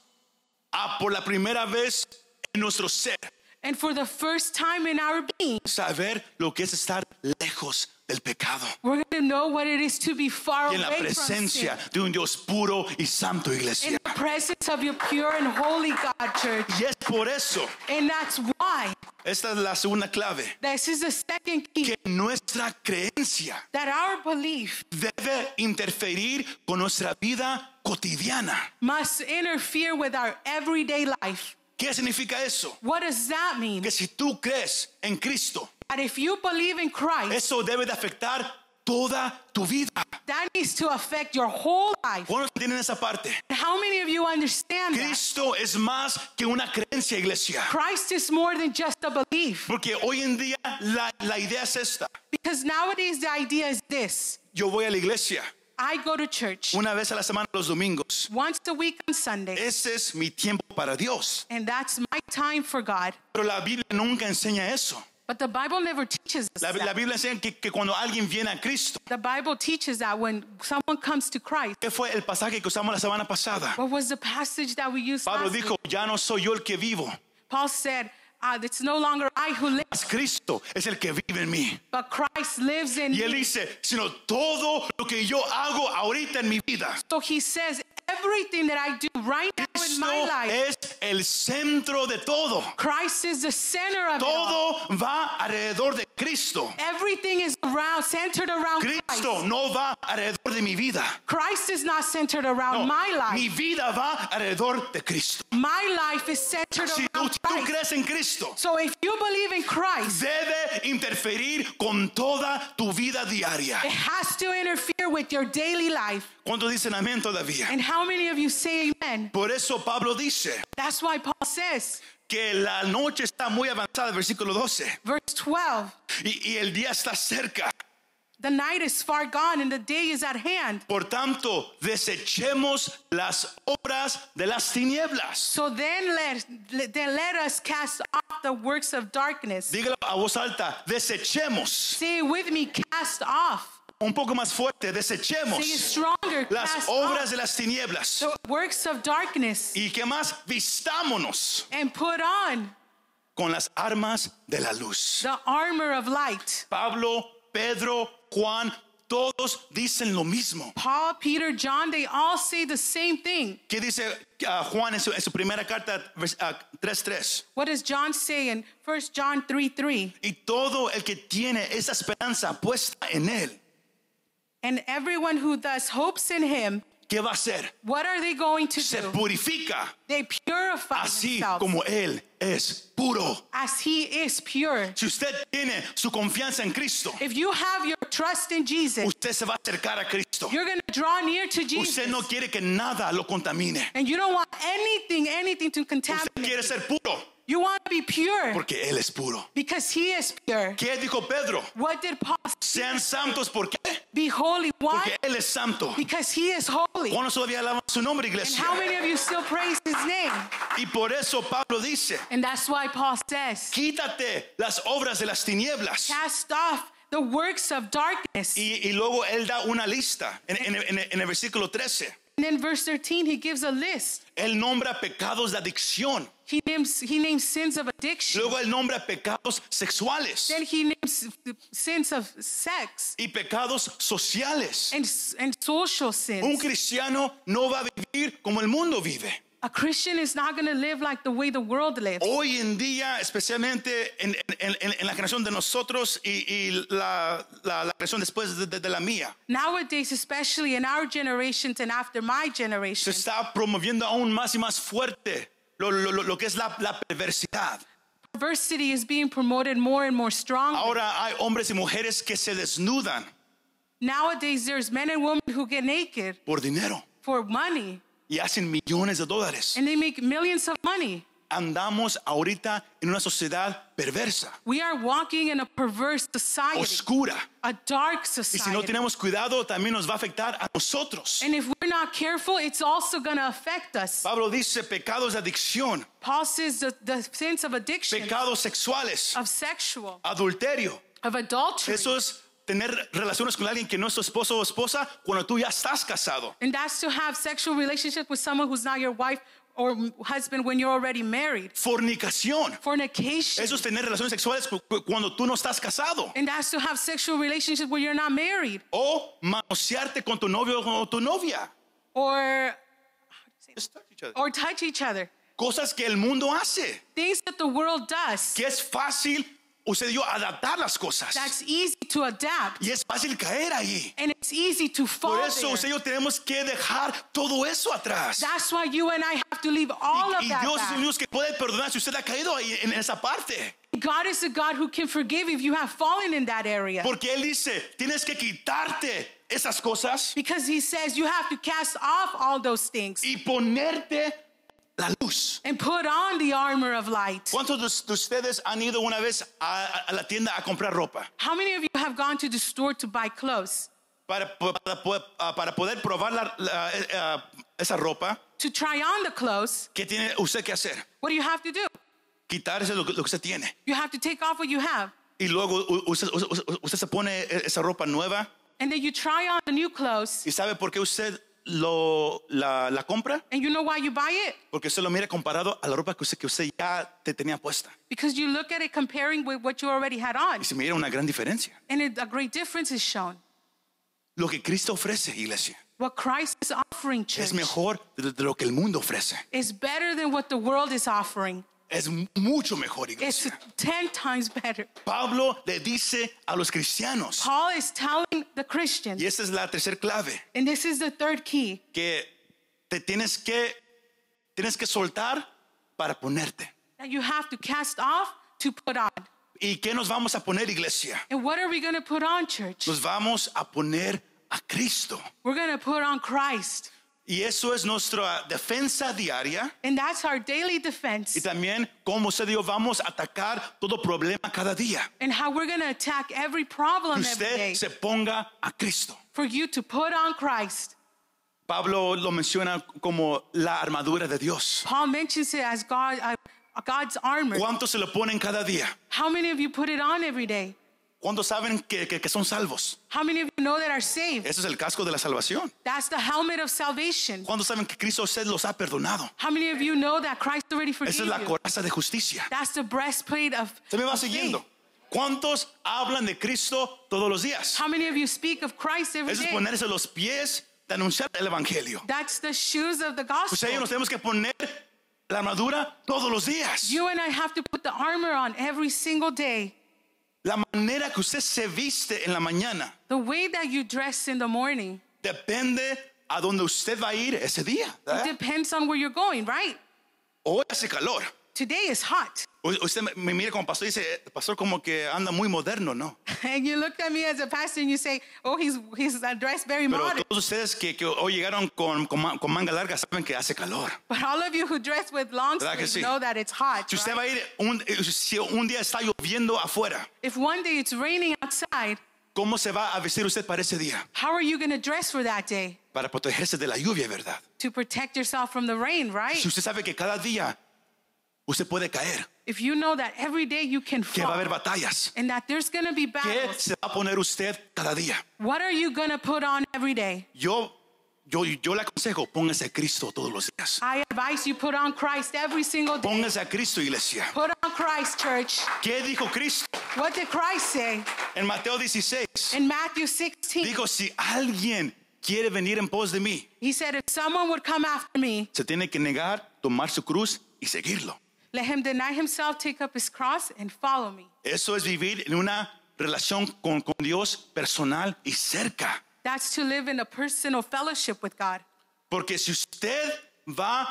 Speaker 2: a por la primera vez en nuestro ser
Speaker 3: And for the first time in our being,
Speaker 2: saber lo que es estar lejos del pecado
Speaker 3: we're going to know what it is to be far
Speaker 2: y en la
Speaker 3: away from
Speaker 2: presencia
Speaker 3: sin.
Speaker 2: de un Dios puro y santo,
Speaker 3: In
Speaker 2: iglesia.
Speaker 3: the presence of your pure and holy God, church.
Speaker 2: Y es por eso,
Speaker 3: And that's why,
Speaker 2: esta es la segunda clave,
Speaker 3: this is the second key,
Speaker 2: que nuestra creencia
Speaker 3: that our belief
Speaker 2: debe interferir con nuestra vida cotidiana.
Speaker 3: must interfere with our everyday life.
Speaker 2: ¿Qué significa eso?
Speaker 3: What does that mean?
Speaker 2: Que si tú crees en Cristo,
Speaker 3: That if you believe in Christ,
Speaker 2: eso debe de afectar toda tu vida.
Speaker 3: that needs to affect your whole life.
Speaker 2: ¿Cuántos tienen esa parte?
Speaker 3: How many of you understand that?
Speaker 2: Cristo es más que una creencia, iglesia.
Speaker 3: Christ is more than just a belief.
Speaker 2: Porque hoy en día la idea es esta.
Speaker 3: Because nowadays the idea is this.
Speaker 2: Yo voy a la iglesia
Speaker 3: I go to church
Speaker 2: una vez a la semana los domingos.
Speaker 3: once a week on Sunday,
Speaker 2: Ese es mi tiempo para Dios.
Speaker 3: and that's my time for God.
Speaker 2: Pero la Biblia nunca enseña eso.
Speaker 3: But the Bible never teaches us
Speaker 2: La
Speaker 3: that.
Speaker 2: Biblia enseña que cuando alguien viene a Cristo,
Speaker 3: The Bible teaches that when someone comes to Christ,
Speaker 2: ¿qué fue el pasaje que usamos la semana pasada?
Speaker 3: what was the passage that we used
Speaker 2: Pablo
Speaker 3: last
Speaker 2: dijo,
Speaker 3: week?
Speaker 2: ya no soy yo el que vivo,
Speaker 3: Paul said, it's no longer I who live,
Speaker 2: es Cristo es el que vive en mí.
Speaker 3: but Christ lives in
Speaker 2: Y él
Speaker 3: me.
Speaker 2: dice, sino todo lo que yo hago ahorita en mi vida,
Speaker 3: So he says, everything that I do right now in
Speaker 2: Cristo
Speaker 3: my life,
Speaker 2: es el centro de todo.
Speaker 3: Christ is the center of it all.
Speaker 2: Todo va alrededor de Cristo.
Speaker 3: Everything is centered around Christ.
Speaker 2: Cristo no va alrededor de mi vida.
Speaker 3: Christ is not centered around
Speaker 2: No,
Speaker 3: my life.
Speaker 2: mi vida va alrededor de Cristo.
Speaker 3: My life is centered
Speaker 2: Si tú
Speaker 3: around Christ.
Speaker 2: crees en Cristo,
Speaker 3: So if you believe in Christ,
Speaker 2: debe interferir con toda tu vida diaria.
Speaker 3: it has to interfere with your daily life.
Speaker 2: ¿Cuántos dicen amén todavía?
Speaker 3: And how many of you say amen?
Speaker 2: Por eso Pablo dice
Speaker 3: That's why Paul says,
Speaker 2: que la noche está muy avanzada, versículo 12,
Speaker 3: verse 12,
Speaker 2: y el día está cerca.
Speaker 3: the night is far gone and the day is at hand.
Speaker 2: Por tanto, desechemos las obras de las tinieblas.
Speaker 3: So then let us cast off the works of darkness.
Speaker 2: Dígalo a voz alta, desechemos.
Speaker 3: Say it with me, cast off.
Speaker 2: Un poco más fuerte,
Speaker 3: Say it
Speaker 2: desechemos
Speaker 3: stronger,
Speaker 2: las
Speaker 3: cast
Speaker 2: obras
Speaker 3: off
Speaker 2: de las tinieblas.
Speaker 3: the works of darkness
Speaker 2: ¿Y qué más? Vistámonos
Speaker 3: and put on
Speaker 2: con las armas de la luz.
Speaker 3: the armor of light.
Speaker 2: Pablo, Pedro, Juan, todos dicen lo mismo.
Speaker 3: Paul, Peter, John, they all say the same thing.
Speaker 2: ¿Qué dice Juan en su primera carta 3:3?
Speaker 3: What does John say in 1 John 3:3?
Speaker 2: Y todo el que tiene esa esperanza puesta en él,
Speaker 3: And everyone who thus hopes in him,
Speaker 2: ¿qué va a hacer?
Speaker 3: what are they going to
Speaker 2: Se
Speaker 3: do?
Speaker 2: purifica
Speaker 3: They purify
Speaker 2: así
Speaker 3: themselves
Speaker 2: como él es puro.
Speaker 3: as he is pure.
Speaker 2: Si usted tiene su confianza en Cristo,
Speaker 3: If you have your trust in Jesus,
Speaker 2: usted se va a acercar a Cristo.
Speaker 3: you're going to draw near to Jesus.
Speaker 2: Usted no quiere que nada lo contamine.
Speaker 3: And you don't want anything to
Speaker 2: Usted
Speaker 3: contaminate.
Speaker 2: quiere ser puro
Speaker 3: You want to be pure
Speaker 2: porque él es puro.
Speaker 3: because he is pure.
Speaker 2: ¿Qué dijo Pedro?
Speaker 3: What did Paul say?
Speaker 2: Sean santos, ¿por qué?
Speaker 3: Be holy. Why?
Speaker 2: Porque él es santo.
Speaker 3: Because he is holy.
Speaker 2: ¿Cuándo todavía alabamos su nombre,
Speaker 3: And
Speaker 2: iglesia?
Speaker 3: how many of you still praise his name?
Speaker 2: Y por eso Pablo dice,
Speaker 3: And that's why Paul says,
Speaker 2: quítate las obras de las tinieblas.
Speaker 3: cast off the works of darkness.
Speaker 2: Y luego él da una lista en el versículo 13.
Speaker 3: And then verse 13, he gives a list.
Speaker 2: Él nombra pecados de adicción.
Speaker 3: He names sins of addiction.
Speaker 2: Luego él nombra pecados sexuales
Speaker 3: Then he names sins of sex
Speaker 2: y pecados sociales.
Speaker 3: and social
Speaker 2: Un
Speaker 3: sins.
Speaker 2: cristiano no va a vivir como el mundo vive.
Speaker 3: A Christian is not going to live like the way the world lives.
Speaker 2: Hoy en día, especialmente en la generación de nosotros y la generación después de la mía,
Speaker 3: Nowadays, especially in our generations and after my
Speaker 2: se
Speaker 3: generation,
Speaker 2: está promoviendo aún más y más fuerte lo que es la perversidad.
Speaker 3: diversity is being promoted more and more strongly.
Speaker 2: Ahora hay hombres y mujeres que se desnudan
Speaker 3: Nowadays, there's men and women who get naked
Speaker 2: por dinero
Speaker 3: for money,
Speaker 2: y hacen millones de dólares.
Speaker 3: and they make millions of money.
Speaker 2: Andamos ahorita en una sociedad perversa,
Speaker 3: We are walking in a perverse society,
Speaker 2: oscura.
Speaker 3: a dark
Speaker 2: Y si no
Speaker 3: society.
Speaker 2: tenemos cuidado, también nos va a afectar a nosotros.
Speaker 3: And if we're not careful, it's also going to affect us.
Speaker 2: Pablo dice pecados de adicción,
Speaker 3: Paul says the sins of addiction,
Speaker 2: pecados sexuales,
Speaker 3: of sexual,
Speaker 2: adulterio.
Speaker 3: of adultery.
Speaker 2: Eso es tener relaciones con alguien que no es tu esposo o esposa cuando tú ya estás casado.
Speaker 3: And that's to have sexual relationship with someone who's not your wife or husband when you're already married.
Speaker 2: Fornicación.
Speaker 3: Fornication.
Speaker 2: Eso es tener relaciones sexuales cuando tú no estás casado.
Speaker 3: And that's to have sexual relationship when you're not married.
Speaker 2: O manosearte con tu novio o tu novia.
Speaker 3: Or
Speaker 2: Just touch each other.
Speaker 3: touch each other.
Speaker 2: Cosas que el mundo hace.
Speaker 3: Things that the world does.
Speaker 2: Que es fácil usted y yo adaptar las cosas.
Speaker 3: That's easy to adapt.
Speaker 2: Y es fácil caer ahí.
Speaker 3: And it's easy to fall
Speaker 2: Por eso
Speaker 3: there.
Speaker 2: usted y yo tenemos que dejar todo eso atrás.
Speaker 3: That's why you and I have to leave all of
Speaker 2: Y
Speaker 3: that
Speaker 2: Dios es
Speaker 3: back.
Speaker 2: el Dios que puede perdonar si usted ha caído ahí en esa parte.
Speaker 3: God is a God who can forgive if you have fallen in that area.
Speaker 2: Porque Él dice, tienes que quitarte esas cosas
Speaker 3: Because he says you have to cast off all those things
Speaker 2: y ponerte la luz.
Speaker 3: and put on the armor of light.
Speaker 2: ¿Cuántos de ustedes han ido una vez a la tienda a comprar ropa?
Speaker 3: How many of you have gone to the store to buy clothes?
Speaker 2: Para poder probar esa ropa,
Speaker 3: To try on the clothes,
Speaker 2: ¿qué tiene usted que hacer?
Speaker 3: what do you have to do?
Speaker 2: Quitarse lo que usted tiene.
Speaker 3: You have to take off what you have.
Speaker 2: Y luego usted se pone esa ropa nueva.
Speaker 3: And then you try on the new clothes.
Speaker 2: ¿Y sabe por qué usted la compra?
Speaker 3: And you know why you buy it?
Speaker 2: Porque usted lo mira comparado a la ropa que usted ya te tenía puesta.
Speaker 3: Because you look at it comparing with what you already had on.
Speaker 2: Y se mira una gran diferencia.
Speaker 3: And a great difference is shown.
Speaker 2: Lo que Cristo ofrece, iglesia,
Speaker 3: What Christ is offering, church,
Speaker 2: es mejor de lo que el mundo ofrece.
Speaker 3: is better than what the world is offering.
Speaker 2: Es mucho mejor,
Speaker 3: It's
Speaker 2: iglesia.
Speaker 3: 10 times better.
Speaker 2: Pablo le dice a los cristianos,
Speaker 3: Paul is telling the Christians,
Speaker 2: y esta es la tercera clave,
Speaker 3: and this is the third key,
Speaker 2: que te tienes que soltar para ponerte.
Speaker 3: that you have to cast off to put on.
Speaker 2: ¿Y qué nos vamos a poner, iglesia?
Speaker 3: And what are we going to put on, church?
Speaker 2: Nos vamos a poner a Cristo.
Speaker 3: We're going to put on Christ.
Speaker 2: Y eso es nuestra defensa diaria.
Speaker 3: And that's our daily
Speaker 2: Y
Speaker 3: defense.
Speaker 2: también como usted y yo vamos a atacar todo problema cada día.
Speaker 3: And how we're going to attack every problem
Speaker 2: Que
Speaker 3: every day.
Speaker 2: usted se ponga a Cristo.
Speaker 3: For you to put on Christ.
Speaker 2: Pablo lo menciona como la armadura de Dios.
Speaker 3: Paul mentions it as God's armor.
Speaker 2: ¿Cuántos se lo ponen cada día?
Speaker 3: How many of you put it on every day?
Speaker 2: ¿Cuántos saben que son salvos?
Speaker 3: How many of you know that are saved?
Speaker 2: Ese es el casco de la salvación.
Speaker 3: That's the helmet of salvation.
Speaker 2: ¿Cuántos saben que Cristo usted los ha perdonado?
Speaker 3: How many of you know that Christ already forgave
Speaker 2: Esa es la
Speaker 3: you?
Speaker 2: coraza de justicia.
Speaker 3: That's the breastplate of
Speaker 2: Se me va
Speaker 3: of faith.
Speaker 2: siguiendo. ¿Cuántos hablan de Cristo todos los días?
Speaker 3: How many of you speak of Christ every
Speaker 2: Eso es
Speaker 3: day?
Speaker 2: ponerse los pies de anunciar el evangelio.
Speaker 3: That's the shoes of the
Speaker 2: Usted y yo
Speaker 3: gospel.
Speaker 2: nos tenemos que poner la armadura todos los días.
Speaker 3: You and I have to put the armor on every single day.
Speaker 2: La manera que usted se viste en la mañana
Speaker 3: The way that you dress in the morning,
Speaker 2: depende a donde usted va a ir ese día.
Speaker 3: it
Speaker 2: ¿verdad?
Speaker 3: depends on where you're going, right?
Speaker 2: Hoy hace calor.
Speaker 3: Today is hot.
Speaker 2: Usted me mira como pastor y dice, pastor como que anda muy moderno, ¿no?
Speaker 3: And you look at me as a pastor and you say, oh, he's dressed very
Speaker 2: Pero
Speaker 3: modern.
Speaker 2: todos ustedes que hoy llegaron con manga larga saben que hace calor.
Speaker 3: But all of you who dress with long
Speaker 2: ¿Verdad que
Speaker 3: sleeves
Speaker 2: sí?
Speaker 3: know that it's hot.
Speaker 2: Si usted
Speaker 3: right?
Speaker 2: va a ir, si un día está lloviendo afuera,
Speaker 3: If one day it's raining outside,
Speaker 2: ¿cómo se va a vestir usted para ese día?
Speaker 3: how are you going to dress for that day?
Speaker 2: Para protegerse de la lluvia, ¿verdad?
Speaker 3: To protect yourself from the rain, right?
Speaker 2: Si usted sabe que cada día usted puede caer,
Speaker 3: If you know that every day you can
Speaker 2: que va a
Speaker 3: fall
Speaker 2: haber batallas,
Speaker 3: and that there's going to be
Speaker 2: ¿qué
Speaker 3: battles,
Speaker 2: se va a poner usted cada día?
Speaker 3: what are you going to put on every day?
Speaker 2: Yo yo le aconsejo, póngase a Cristo todos los días.
Speaker 3: I advise you put on Christ every single day.
Speaker 2: Póngase a Cristo, iglesia.
Speaker 3: Put on Christ, church.
Speaker 2: ¿Qué dijo Cristo?
Speaker 3: What did Christ say?
Speaker 2: En Mateo 16,
Speaker 3: In Matthew 16,
Speaker 2: dijo, si alguien quiere venir en pos de mí,
Speaker 3: he said, if someone would come after me,
Speaker 2: se tiene que negar, tomar su cruz y seguirlo.
Speaker 3: let him deny himself, take up his cross, and follow me.
Speaker 2: Eso es vivir en una relación con Dios personal y cerca.
Speaker 3: That's to live in a personal fellowship with God.
Speaker 2: Porque si usted va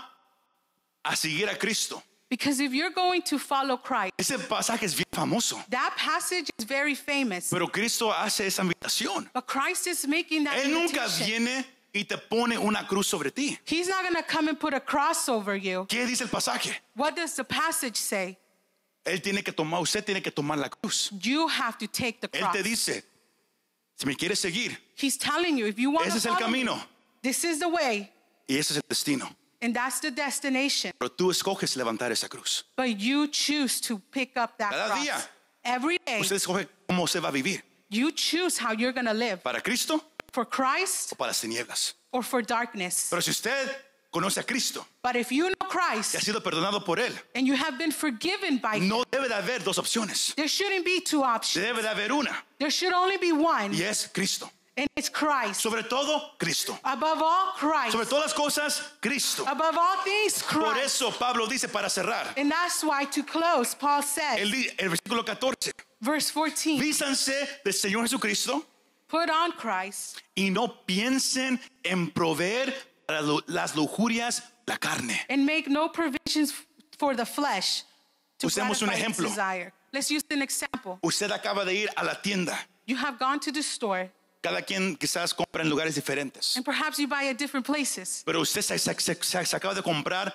Speaker 2: a seguir a Cristo,
Speaker 3: Because if you're going to follow Christ,
Speaker 2: ese pasaje es bien famoso,
Speaker 3: that passage is very famous.
Speaker 2: pero Cristo hace esa invitación.
Speaker 3: But Christ is making that
Speaker 2: Él nunca
Speaker 3: invitation.
Speaker 2: viene y te pone una cruz sobre ti.
Speaker 3: He's not going to come and put a cross over you.
Speaker 2: ¿Qué dice el pasaje?
Speaker 3: What does the passage say?
Speaker 2: Usted tiene que tomar la cruz.
Speaker 3: You have to take the
Speaker 2: Él
Speaker 3: cross.
Speaker 2: te dice, si me quieres seguir,
Speaker 3: He's telling you, if you want
Speaker 2: ese
Speaker 3: to
Speaker 2: es el
Speaker 3: follow me,
Speaker 2: camino
Speaker 3: this is the way,
Speaker 2: y ese es el destino.
Speaker 3: and that's the destination.
Speaker 2: Pero tú escoges levantar esa cruz.
Speaker 3: But you choose to pick up that
Speaker 2: Cada
Speaker 3: cross.
Speaker 2: día.
Speaker 3: Every day,
Speaker 2: Usted escoge cómo se va a vivir.
Speaker 3: you choose how you're going to live.
Speaker 2: ¿Para Cristo
Speaker 3: For Christ
Speaker 2: o para las tinieblas?
Speaker 3: or for darkness.
Speaker 2: Pero si usted conoce a Cristo
Speaker 3: But if you know
Speaker 2: y ha
Speaker 3: Christ
Speaker 2: sido perdonado por Él,
Speaker 3: and you have been forgiven by Him,
Speaker 2: no debe de haber dos opciones.
Speaker 3: there shouldn't be two options.
Speaker 2: Debe de haber una
Speaker 3: There should only be one,
Speaker 2: y es Cristo.
Speaker 3: and it's Christ.
Speaker 2: Sobre todo, Cristo.
Speaker 3: Above all, Christ.
Speaker 2: Sobre todas las cosas, Cristo.
Speaker 3: Above all things,
Speaker 2: Por
Speaker 3: Christ.
Speaker 2: eso Pablo dice para cerrar,
Speaker 3: And that's why, to close, Paul said,
Speaker 2: el versículo 14,
Speaker 3: verse 14,
Speaker 2: vístanse del Señor Jesucristo
Speaker 3: put on Christ
Speaker 2: y no piensen en proveer para las lujurias de la carne.
Speaker 3: and make no provisions for the flesh to
Speaker 2: Usemos un
Speaker 3: gratify its
Speaker 2: ejemplo.
Speaker 3: desire. Let's use an example.
Speaker 2: Usted acaba de ir a la tienda.
Speaker 3: You have gone to the store,
Speaker 2: Cada quien quizás compra en lugares diferentes.
Speaker 3: and perhaps you buy at different places.
Speaker 2: Pero usted se acaba de comprar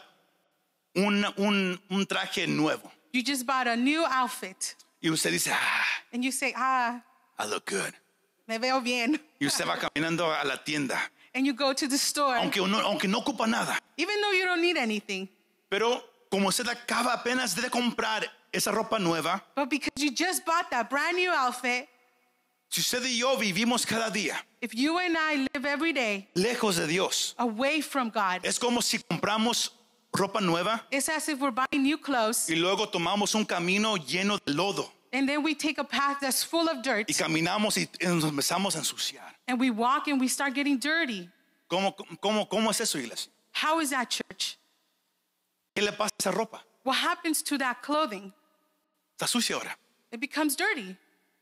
Speaker 2: un traje nuevo.
Speaker 3: You just bought a new outfit,
Speaker 2: Y usted dice,
Speaker 3: and you say,
Speaker 2: I look good.
Speaker 3: me veo bien.
Speaker 2: Y usted va caminando a la tienda.
Speaker 3: And you go to the store,
Speaker 2: Aunque no ocupa nada.
Speaker 3: even though you don't need anything.
Speaker 2: Pero como usted acaba apenas de comprar esa ropa nueva,
Speaker 3: But because you just bought that brand new outfit,
Speaker 2: si usted y yo vivimos cada día
Speaker 3: if you and I live every day
Speaker 2: lejos de Dios,
Speaker 3: away from God,
Speaker 2: es como si compramos ropa nueva
Speaker 3: it's as if we're buying new clothes
Speaker 2: y luego tomamos un camino lleno de lodo
Speaker 3: and then we take a path that's full of dirt
Speaker 2: y caminamos y nos empezamos a ensuciar.
Speaker 3: and we walk and we start getting dirty.
Speaker 2: ¿Cómo es eso, iglesia?
Speaker 3: How is that, church?
Speaker 2: ¿Qué le pasa a esa ropa?
Speaker 3: What happens to that clothing?
Speaker 2: Está sucia ahora.
Speaker 3: It becomes dirty.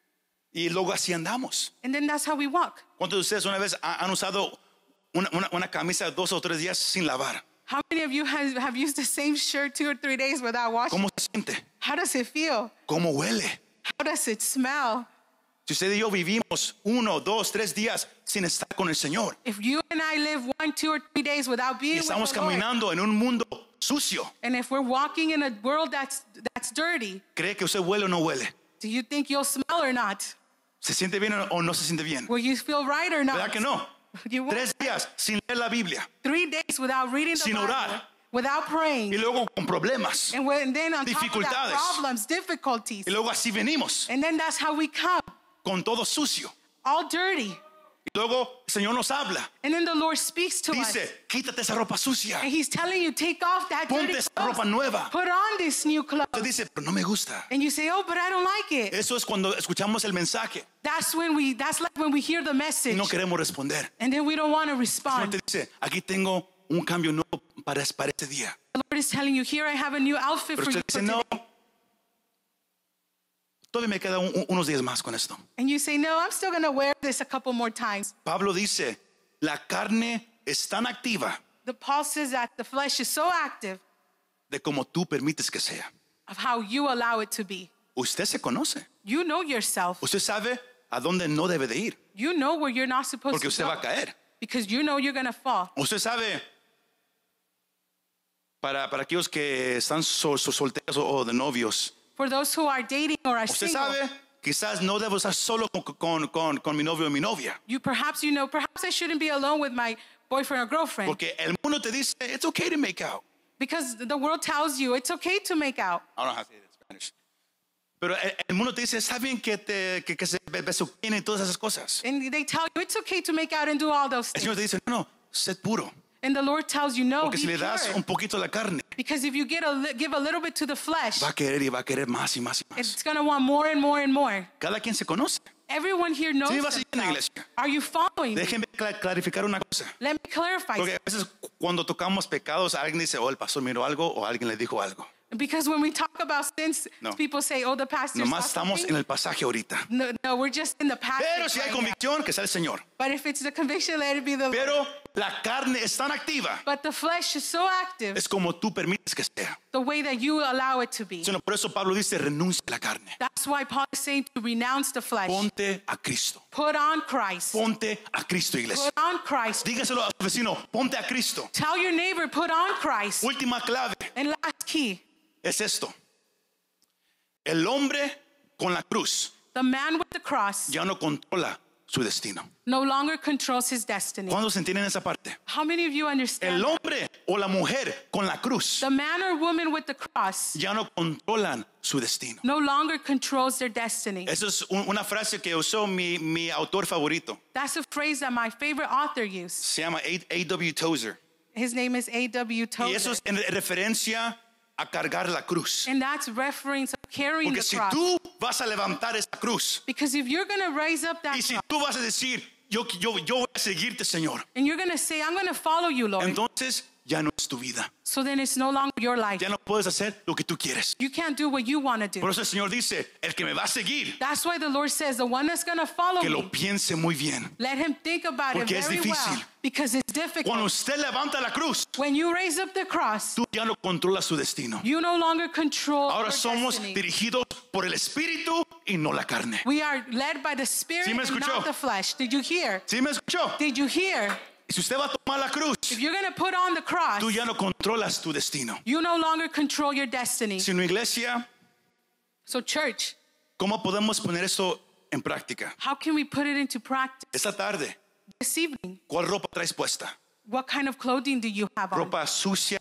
Speaker 2: Y luego así andamos.
Speaker 3: And then that's how we walk.
Speaker 2: ¿Cuántos de ustedes una vez han usado una camisa 2 o 3 días sin lavar?
Speaker 3: How many of you have used the same shirt 2 or 3 days without washing?
Speaker 2: ¿Cómo se siente?
Speaker 3: How does it feel?
Speaker 2: ¿Cómo huele?
Speaker 3: How does it smell?
Speaker 2: Si usted y yo vivimos 1, 2, 3 días sin estar con el Señor
Speaker 3: If you and I live 1, 2, or 3 days without
Speaker 2: y
Speaker 3: being with
Speaker 2: estamos
Speaker 3: the Lord,
Speaker 2: caminando en un mundo sucio,
Speaker 3: and if we're walking in a world that's dirty,
Speaker 2: ¿cree que usted huele o no huele?
Speaker 3: do you think you'll smell or not?
Speaker 2: ¿Se siente bien o no se siente bien?
Speaker 3: Will you feel right or not?
Speaker 2: ¿Verdad que no?
Speaker 3: You won't.
Speaker 2: 3 días sin leer la Biblia
Speaker 3: 3 days without reading the
Speaker 2: Sin
Speaker 3: Bible,
Speaker 2: orar.
Speaker 3: without praying,
Speaker 2: y luego con problemas
Speaker 3: and then on top of that,
Speaker 2: Dificultades.
Speaker 3: problems, difficulties,
Speaker 2: y luego así venimos
Speaker 3: and then that's how we come,
Speaker 2: con todo sucio.
Speaker 3: all dirty.
Speaker 2: Y luego el Señor nos habla.
Speaker 3: And then the Lord speaks to us,
Speaker 2: Dice, quítate esa ropa sucia.
Speaker 3: and He's telling you, take off that
Speaker 2: Ponte
Speaker 3: dirty
Speaker 2: esa
Speaker 3: clothes,
Speaker 2: ropa nueva.
Speaker 3: put on this new clothes.
Speaker 2: Usted dice, pero no me gusta.
Speaker 3: And you say, oh, but I don't like it.
Speaker 2: Eso es cuando escuchamos el mensaje
Speaker 3: That's like when we hear the
Speaker 2: y
Speaker 3: message,
Speaker 2: no queremos responder.
Speaker 3: and then we don't want to
Speaker 2: El Señor te
Speaker 3: respond.
Speaker 2: dice, aquí tengo un cambio nuevo para este día.
Speaker 3: The Lord is telling you, here I have a new outfit
Speaker 2: Pero
Speaker 3: for you
Speaker 2: usted
Speaker 3: for
Speaker 2: dice, no,
Speaker 3: today.
Speaker 2: todavía me quedan unos días más con esto.
Speaker 3: And you say, no, I'm still going to wear this a couple more times.
Speaker 2: Pablo dice, la carne es tan activa
Speaker 3: The Paul says that the flesh is so active
Speaker 2: de como tú permites que sea.
Speaker 3: of how you allow it to be.
Speaker 2: Usted se conoce.
Speaker 3: You know yourself.
Speaker 2: Usted sabe a dónde no debe de ir,
Speaker 3: You know where you're not supposed
Speaker 2: porque
Speaker 3: to
Speaker 2: usted
Speaker 3: go
Speaker 2: va a caer.
Speaker 3: because you know you're going to fall.
Speaker 2: Usted sabe, para aquellos que están solteros o de novios,
Speaker 3: For those who are dating or are
Speaker 2: usted
Speaker 3: single,
Speaker 2: sabe, quizás no debo estar solo con mi novio o mi novia,
Speaker 3: perhaps I shouldn't be alone with my boyfriend or girlfriend
Speaker 2: porque el mundo te dice, it's okay to make out.
Speaker 3: because the world tells you it's okay to make out.
Speaker 2: I don't know how to say it in Spanish. Pero el mundo te dice, está bien que se besuqueen y todas esas cosas.
Speaker 3: And they tell you it's okay to make out and do all those
Speaker 2: El
Speaker 3: things.
Speaker 2: Señor te dice, no, sed puro.
Speaker 3: And the Lord tells you, no,
Speaker 2: Porque
Speaker 3: be
Speaker 2: si le das
Speaker 3: pure.
Speaker 2: un poquito a la carne,
Speaker 3: Because if you give a little bit to the flesh,
Speaker 2: va a querer y va a querer más y más y más.
Speaker 3: it's going to want more and more and more.
Speaker 2: Cada quien se conoce.
Speaker 3: Everyone here knows
Speaker 2: Sí, vas siguiendo,
Speaker 3: themselves.
Speaker 2: iglesia.
Speaker 3: Are you following me?
Speaker 2: Déjenme clarificar una cosa.
Speaker 3: Let me clarify.
Speaker 2: Porque a veces cuando tocamos pecados, alguien dice, oh, el pastor miró algo o alguien le dijo algo.
Speaker 3: Because when we talk about sins,
Speaker 2: No.
Speaker 3: people say, oh, the pastor
Speaker 2: Nomás estamos en el pasaje ahorita.
Speaker 3: No, we're just in the passage.
Speaker 2: Pero si hay
Speaker 3: right now.
Speaker 2: convicción, que sea el Señor.
Speaker 3: But if it's the conviction, let it be the Lord.
Speaker 2: Pero la carne es tan activa,
Speaker 3: But the flesh is so active,
Speaker 2: es como tú permites que sea.
Speaker 3: the way that you allow it to be.
Speaker 2: Sino por eso Pablo dice, renuncia a la carne.
Speaker 3: That's why Paul is saying to renounce the flesh.
Speaker 2: Ponte a Cristo.
Speaker 3: Put on Christ.
Speaker 2: Ponte a Cristo, iglesia.
Speaker 3: Put on Christ.
Speaker 2: Dígaselo a su vecino, ponte a Cristo.
Speaker 3: Tell your neighbor, put on Christ.
Speaker 2: Última clave
Speaker 3: And last key,
Speaker 2: es esto. El hombre con la cruz
Speaker 3: the man with the cross
Speaker 2: ya no controla su destino.
Speaker 3: no longer controls his destiny.
Speaker 2: ¿Cuántos entienden esa parte?
Speaker 3: How many of you understand?
Speaker 2: El hombre o la mujer con la cruz
Speaker 3: The man or woman with the cross
Speaker 2: ya no controlan su destino.
Speaker 3: no longer controls their destiny.
Speaker 2: Esa es una frase que usó mi autor favorito.
Speaker 3: That's a phrase that my favorite author used.
Speaker 2: Se llama A.W. Tozer.
Speaker 3: His name is A.W.
Speaker 2: Y eso
Speaker 3: Tozer.
Speaker 2: es en referencia a cargar la cruz.
Speaker 3: And that's referring to carrying
Speaker 2: Porque
Speaker 3: the
Speaker 2: si
Speaker 3: cross.
Speaker 2: tú vas a levantar esa cruz
Speaker 3: Because if you're going to raise up that
Speaker 2: y si
Speaker 3: cross
Speaker 2: tú vas a decir, yo voy a seguirte, Señor,
Speaker 3: and you're going to say, I'm going to follow you, Lord,
Speaker 2: entonces ya no es tu vida.
Speaker 3: so then it's no longer your life.
Speaker 2: Ya no puedes hacer lo que tú quieres.
Speaker 3: You can't do what you want to do.
Speaker 2: Por eso el Señor dice, el que me va a seguir,
Speaker 3: That's why the Lord says, the one that's going to follow
Speaker 2: que lo
Speaker 3: me,
Speaker 2: piense muy bien.
Speaker 3: let him think about
Speaker 2: Porque
Speaker 3: it
Speaker 2: es
Speaker 3: very
Speaker 2: difícil.
Speaker 3: well. Because it's difficult.
Speaker 2: Cuando usted levanta la cruz,
Speaker 3: When you raise up the cross,
Speaker 2: tú ya no controlas su destino.
Speaker 3: you no longer control
Speaker 2: Ahora
Speaker 3: your
Speaker 2: somos
Speaker 3: destiny.
Speaker 2: dirigidos por el Espíritu y no la carne.
Speaker 3: We are led by the Spirit
Speaker 2: ¿Sí me
Speaker 3: and
Speaker 2: escuchó?
Speaker 3: not the flesh. Did you hear?
Speaker 2: ¿Sí me escuchó?
Speaker 3: Did you hear?
Speaker 2: Si usted va a tomar la cruz,
Speaker 3: If you're going to put on the cross,
Speaker 2: tú ya no controlas tu destino.
Speaker 3: you no longer control your destiny.
Speaker 2: Sino, iglesia,
Speaker 3: So church,
Speaker 2: ¿cómo podemos poner esto en práctica?
Speaker 3: how can we put it into practice
Speaker 2: Esta tarde,
Speaker 3: this evening?
Speaker 2: ¿cuál ropa traes puesta?
Speaker 3: What kind of clothing do you have on?
Speaker 2: ¿Ropa sucia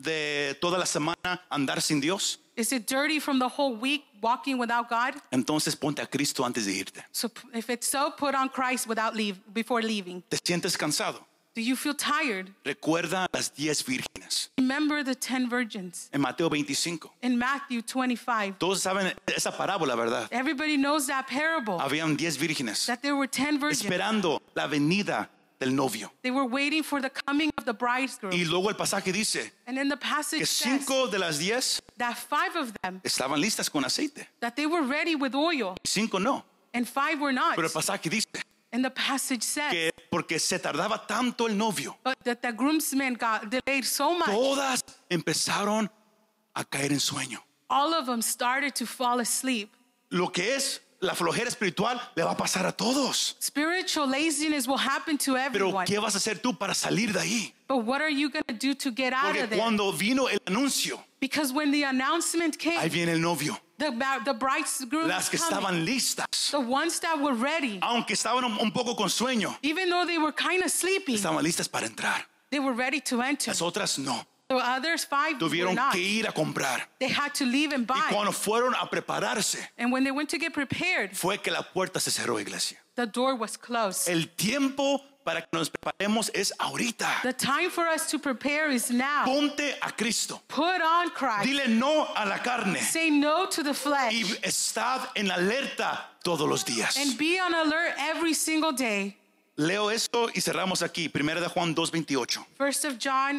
Speaker 2: de toda la semana andar sin Dios?
Speaker 3: Is it dirty from the whole week walking without God?
Speaker 2: Entonces ponte a Cristo antes de irte.
Speaker 3: So if it's so, put on Christ before leaving.
Speaker 2: ¿Te sientes cansado?
Speaker 3: Do you feel tired?
Speaker 2: Recuerda las 10 vírgenes
Speaker 3: Remember the 10 virgins
Speaker 2: en Mateo 25.
Speaker 3: in Matthew 25.
Speaker 2: Todos saben esa parábola, ¿verdad?
Speaker 3: Everybody knows that parable,
Speaker 2: Habían 10 vírgenes
Speaker 3: that there were 10 virgins.
Speaker 2: esperando la venida del novio.
Speaker 3: They were waiting for the coming of the bridegroom.
Speaker 2: Y luego el pasaje dice
Speaker 3: And then the passage
Speaker 2: que
Speaker 3: says
Speaker 2: 5 de las 10
Speaker 3: that 5 of them,
Speaker 2: estaban listas con aceite.
Speaker 3: that they were ready with oil,
Speaker 2: Y 5 no.
Speaker 3: and 5 were not.
Speaker 2: Pero el pasaje dice
Speaker 3: And the passage says,
Speaker 2: que porque se tardaba tanto el novio,
Speaker 3: but that the groomsmen got delayed so much,
Speaker 2: todas empezaron a caer en sueño.
Speaker 3: all of them started to fall asleep.
Speaker 2: Lo que es la flojera espiritual le va a pasar a todos.
Speaker 3: Spiritual laziness will happen to
Speaker 2: Pero
Speaker 3: everyone.
Speaker 2: ¿qué vas a hacer tú para salir de ahí?
Speaker 3: But what are you going to do to get out
Speaker 2: Porque
Speaker 3: of there?
Speaker 2: cuando vino el anuncio,
Speaker 3: Because when the announcement
Speaker 2: ahí
Speaker 3: came,
Speaker 2: viene el novio.
Speaker 3: the bridegroom
Speaker 2: Las que
Speaker 3: was coming.
Speaker 2: estaban listas,
Speaker 3: The ones that were ready,
Speaker 2: aunque estaban un poco con sueño,
Speaker 3: even though they were kind of sleepy,
Speaker 2: estaban listas para entrar.
Speaker 3: they were ready to enter.
Speaker 2: Las otras no.
Speaker 3: The others 5 were
Speaker 2: Tuvieron
Speaker 3: not.
Speaker 2: que ir a comprar.
Speaker 3: They had to leave and
Speaker 2: Y
Speaker 3: buy.
Speaker 2: cuando fueron a prepararse,
Speaker 3: And when they went to get prepared,
Speaker 2: fue que la puerta se cerró, iglesia.
Speaker 3: the door was closed.
Speaker 2: El tiempo para que nos preparemos es ahorita.
Speaker 3: The time for us to prepare is now.
Speaker 2: Ponte a Cristo.
Speaker 3: Put on Christ.
Speaker 2: Dile no a la carne.
Speaker 3: Say no to the flesh.
Speaker 2: Y estad en alerta todos los días.
Speaker 3: And be on alert every single day.
Speaker 2: Leo esto y cerramos aquí. 1 de Juan 2:28.
Speaker 3: 1 of John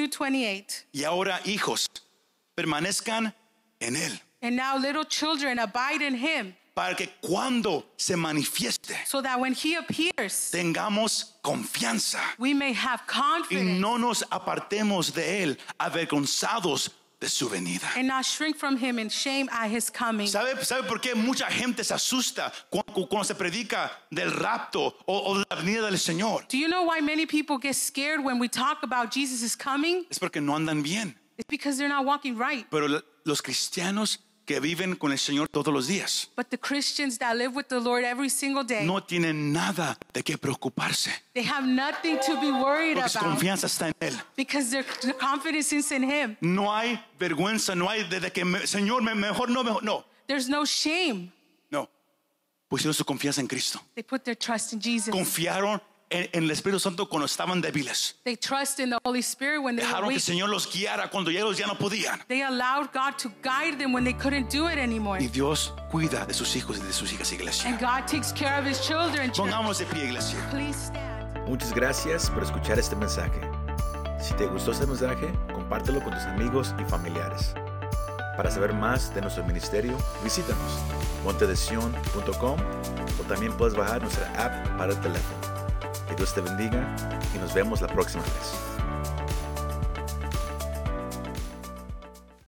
Speaker 3: 2:28.
Speaker 2: Y ahora, hijos, permanezcan en él,
Speaker 3: And now little children abide in him,
Speaker 2: para que cuando se manifieste
Speaker 3: so that when he appears,
Speaker 2: tengamos confianza
Speaker 3: we may have
Speaker 2: y
Speaker 3: confidence
Speaker 2: no nos apartemos de él, avergonzados de su venida.
Speaker 3: and not shrink from him in shame at his coming.
Speaker 2: ¿Sabe por qué mucha gente se asusta cuando se predica del rapto o de la venida del Señor?
Speaker 3: Do you know why many people get scared when we talk about Jesus' coming?
Speaker 2: Es porque no andan bien.
Speaker 3: It's because they're not walking right.
Speaker 2: Pero los cristianos que viven con el Señor todos los días
Speaker 3: But the Christians that live with the Lord every single day,
Speaker 2: no tienen nada de qué preocuparse,
Speaker 3: they have nothing to be worried
Speaker 2: porque su
Speaker 3: about
Speaker 2: confianza está en Él.
Speaker 3: because their confidence is in him.
Speaker 2: No hay vergüenza, no hay de que Señor, mejor no.
Speaker 3: There's no shame.
Speaker 2: Pusieron su confianza en Cristo.
Speaker 3: They put their trust in Jesus.
Speaker 2: Confiaron en el Espíritu Santo cuando estaban débiles.
Speaker 3: They trust in the Holy Spirit when they were
Speaker 2: Dejaron que el
Speaker 3: weak.
Speaker 2: Señor los guiara cuando ellos ya no podían.
Speaker 3: They allowed God to guide them when they couldn't do it anymore.
Speaker 2: Y Dios cuida de sus hijos y de sus hijas, iglesia.
Speaker 3: And God takes care of his children. Church.
Speaker 2: Pongamos de pie, iglesia.
Speaker 3: Please stand.
Speaker 1: Muchas gracias por escuchar este mensaje. Si te gustó este mensaje, compártelo con tus amigos y familiares. Para saber más de nuestro ministerio, visítanos montedesion.com o también puedes bajar nuestra app para el teléfono. Que Dios te bendiga y nos vemos la próxima vez.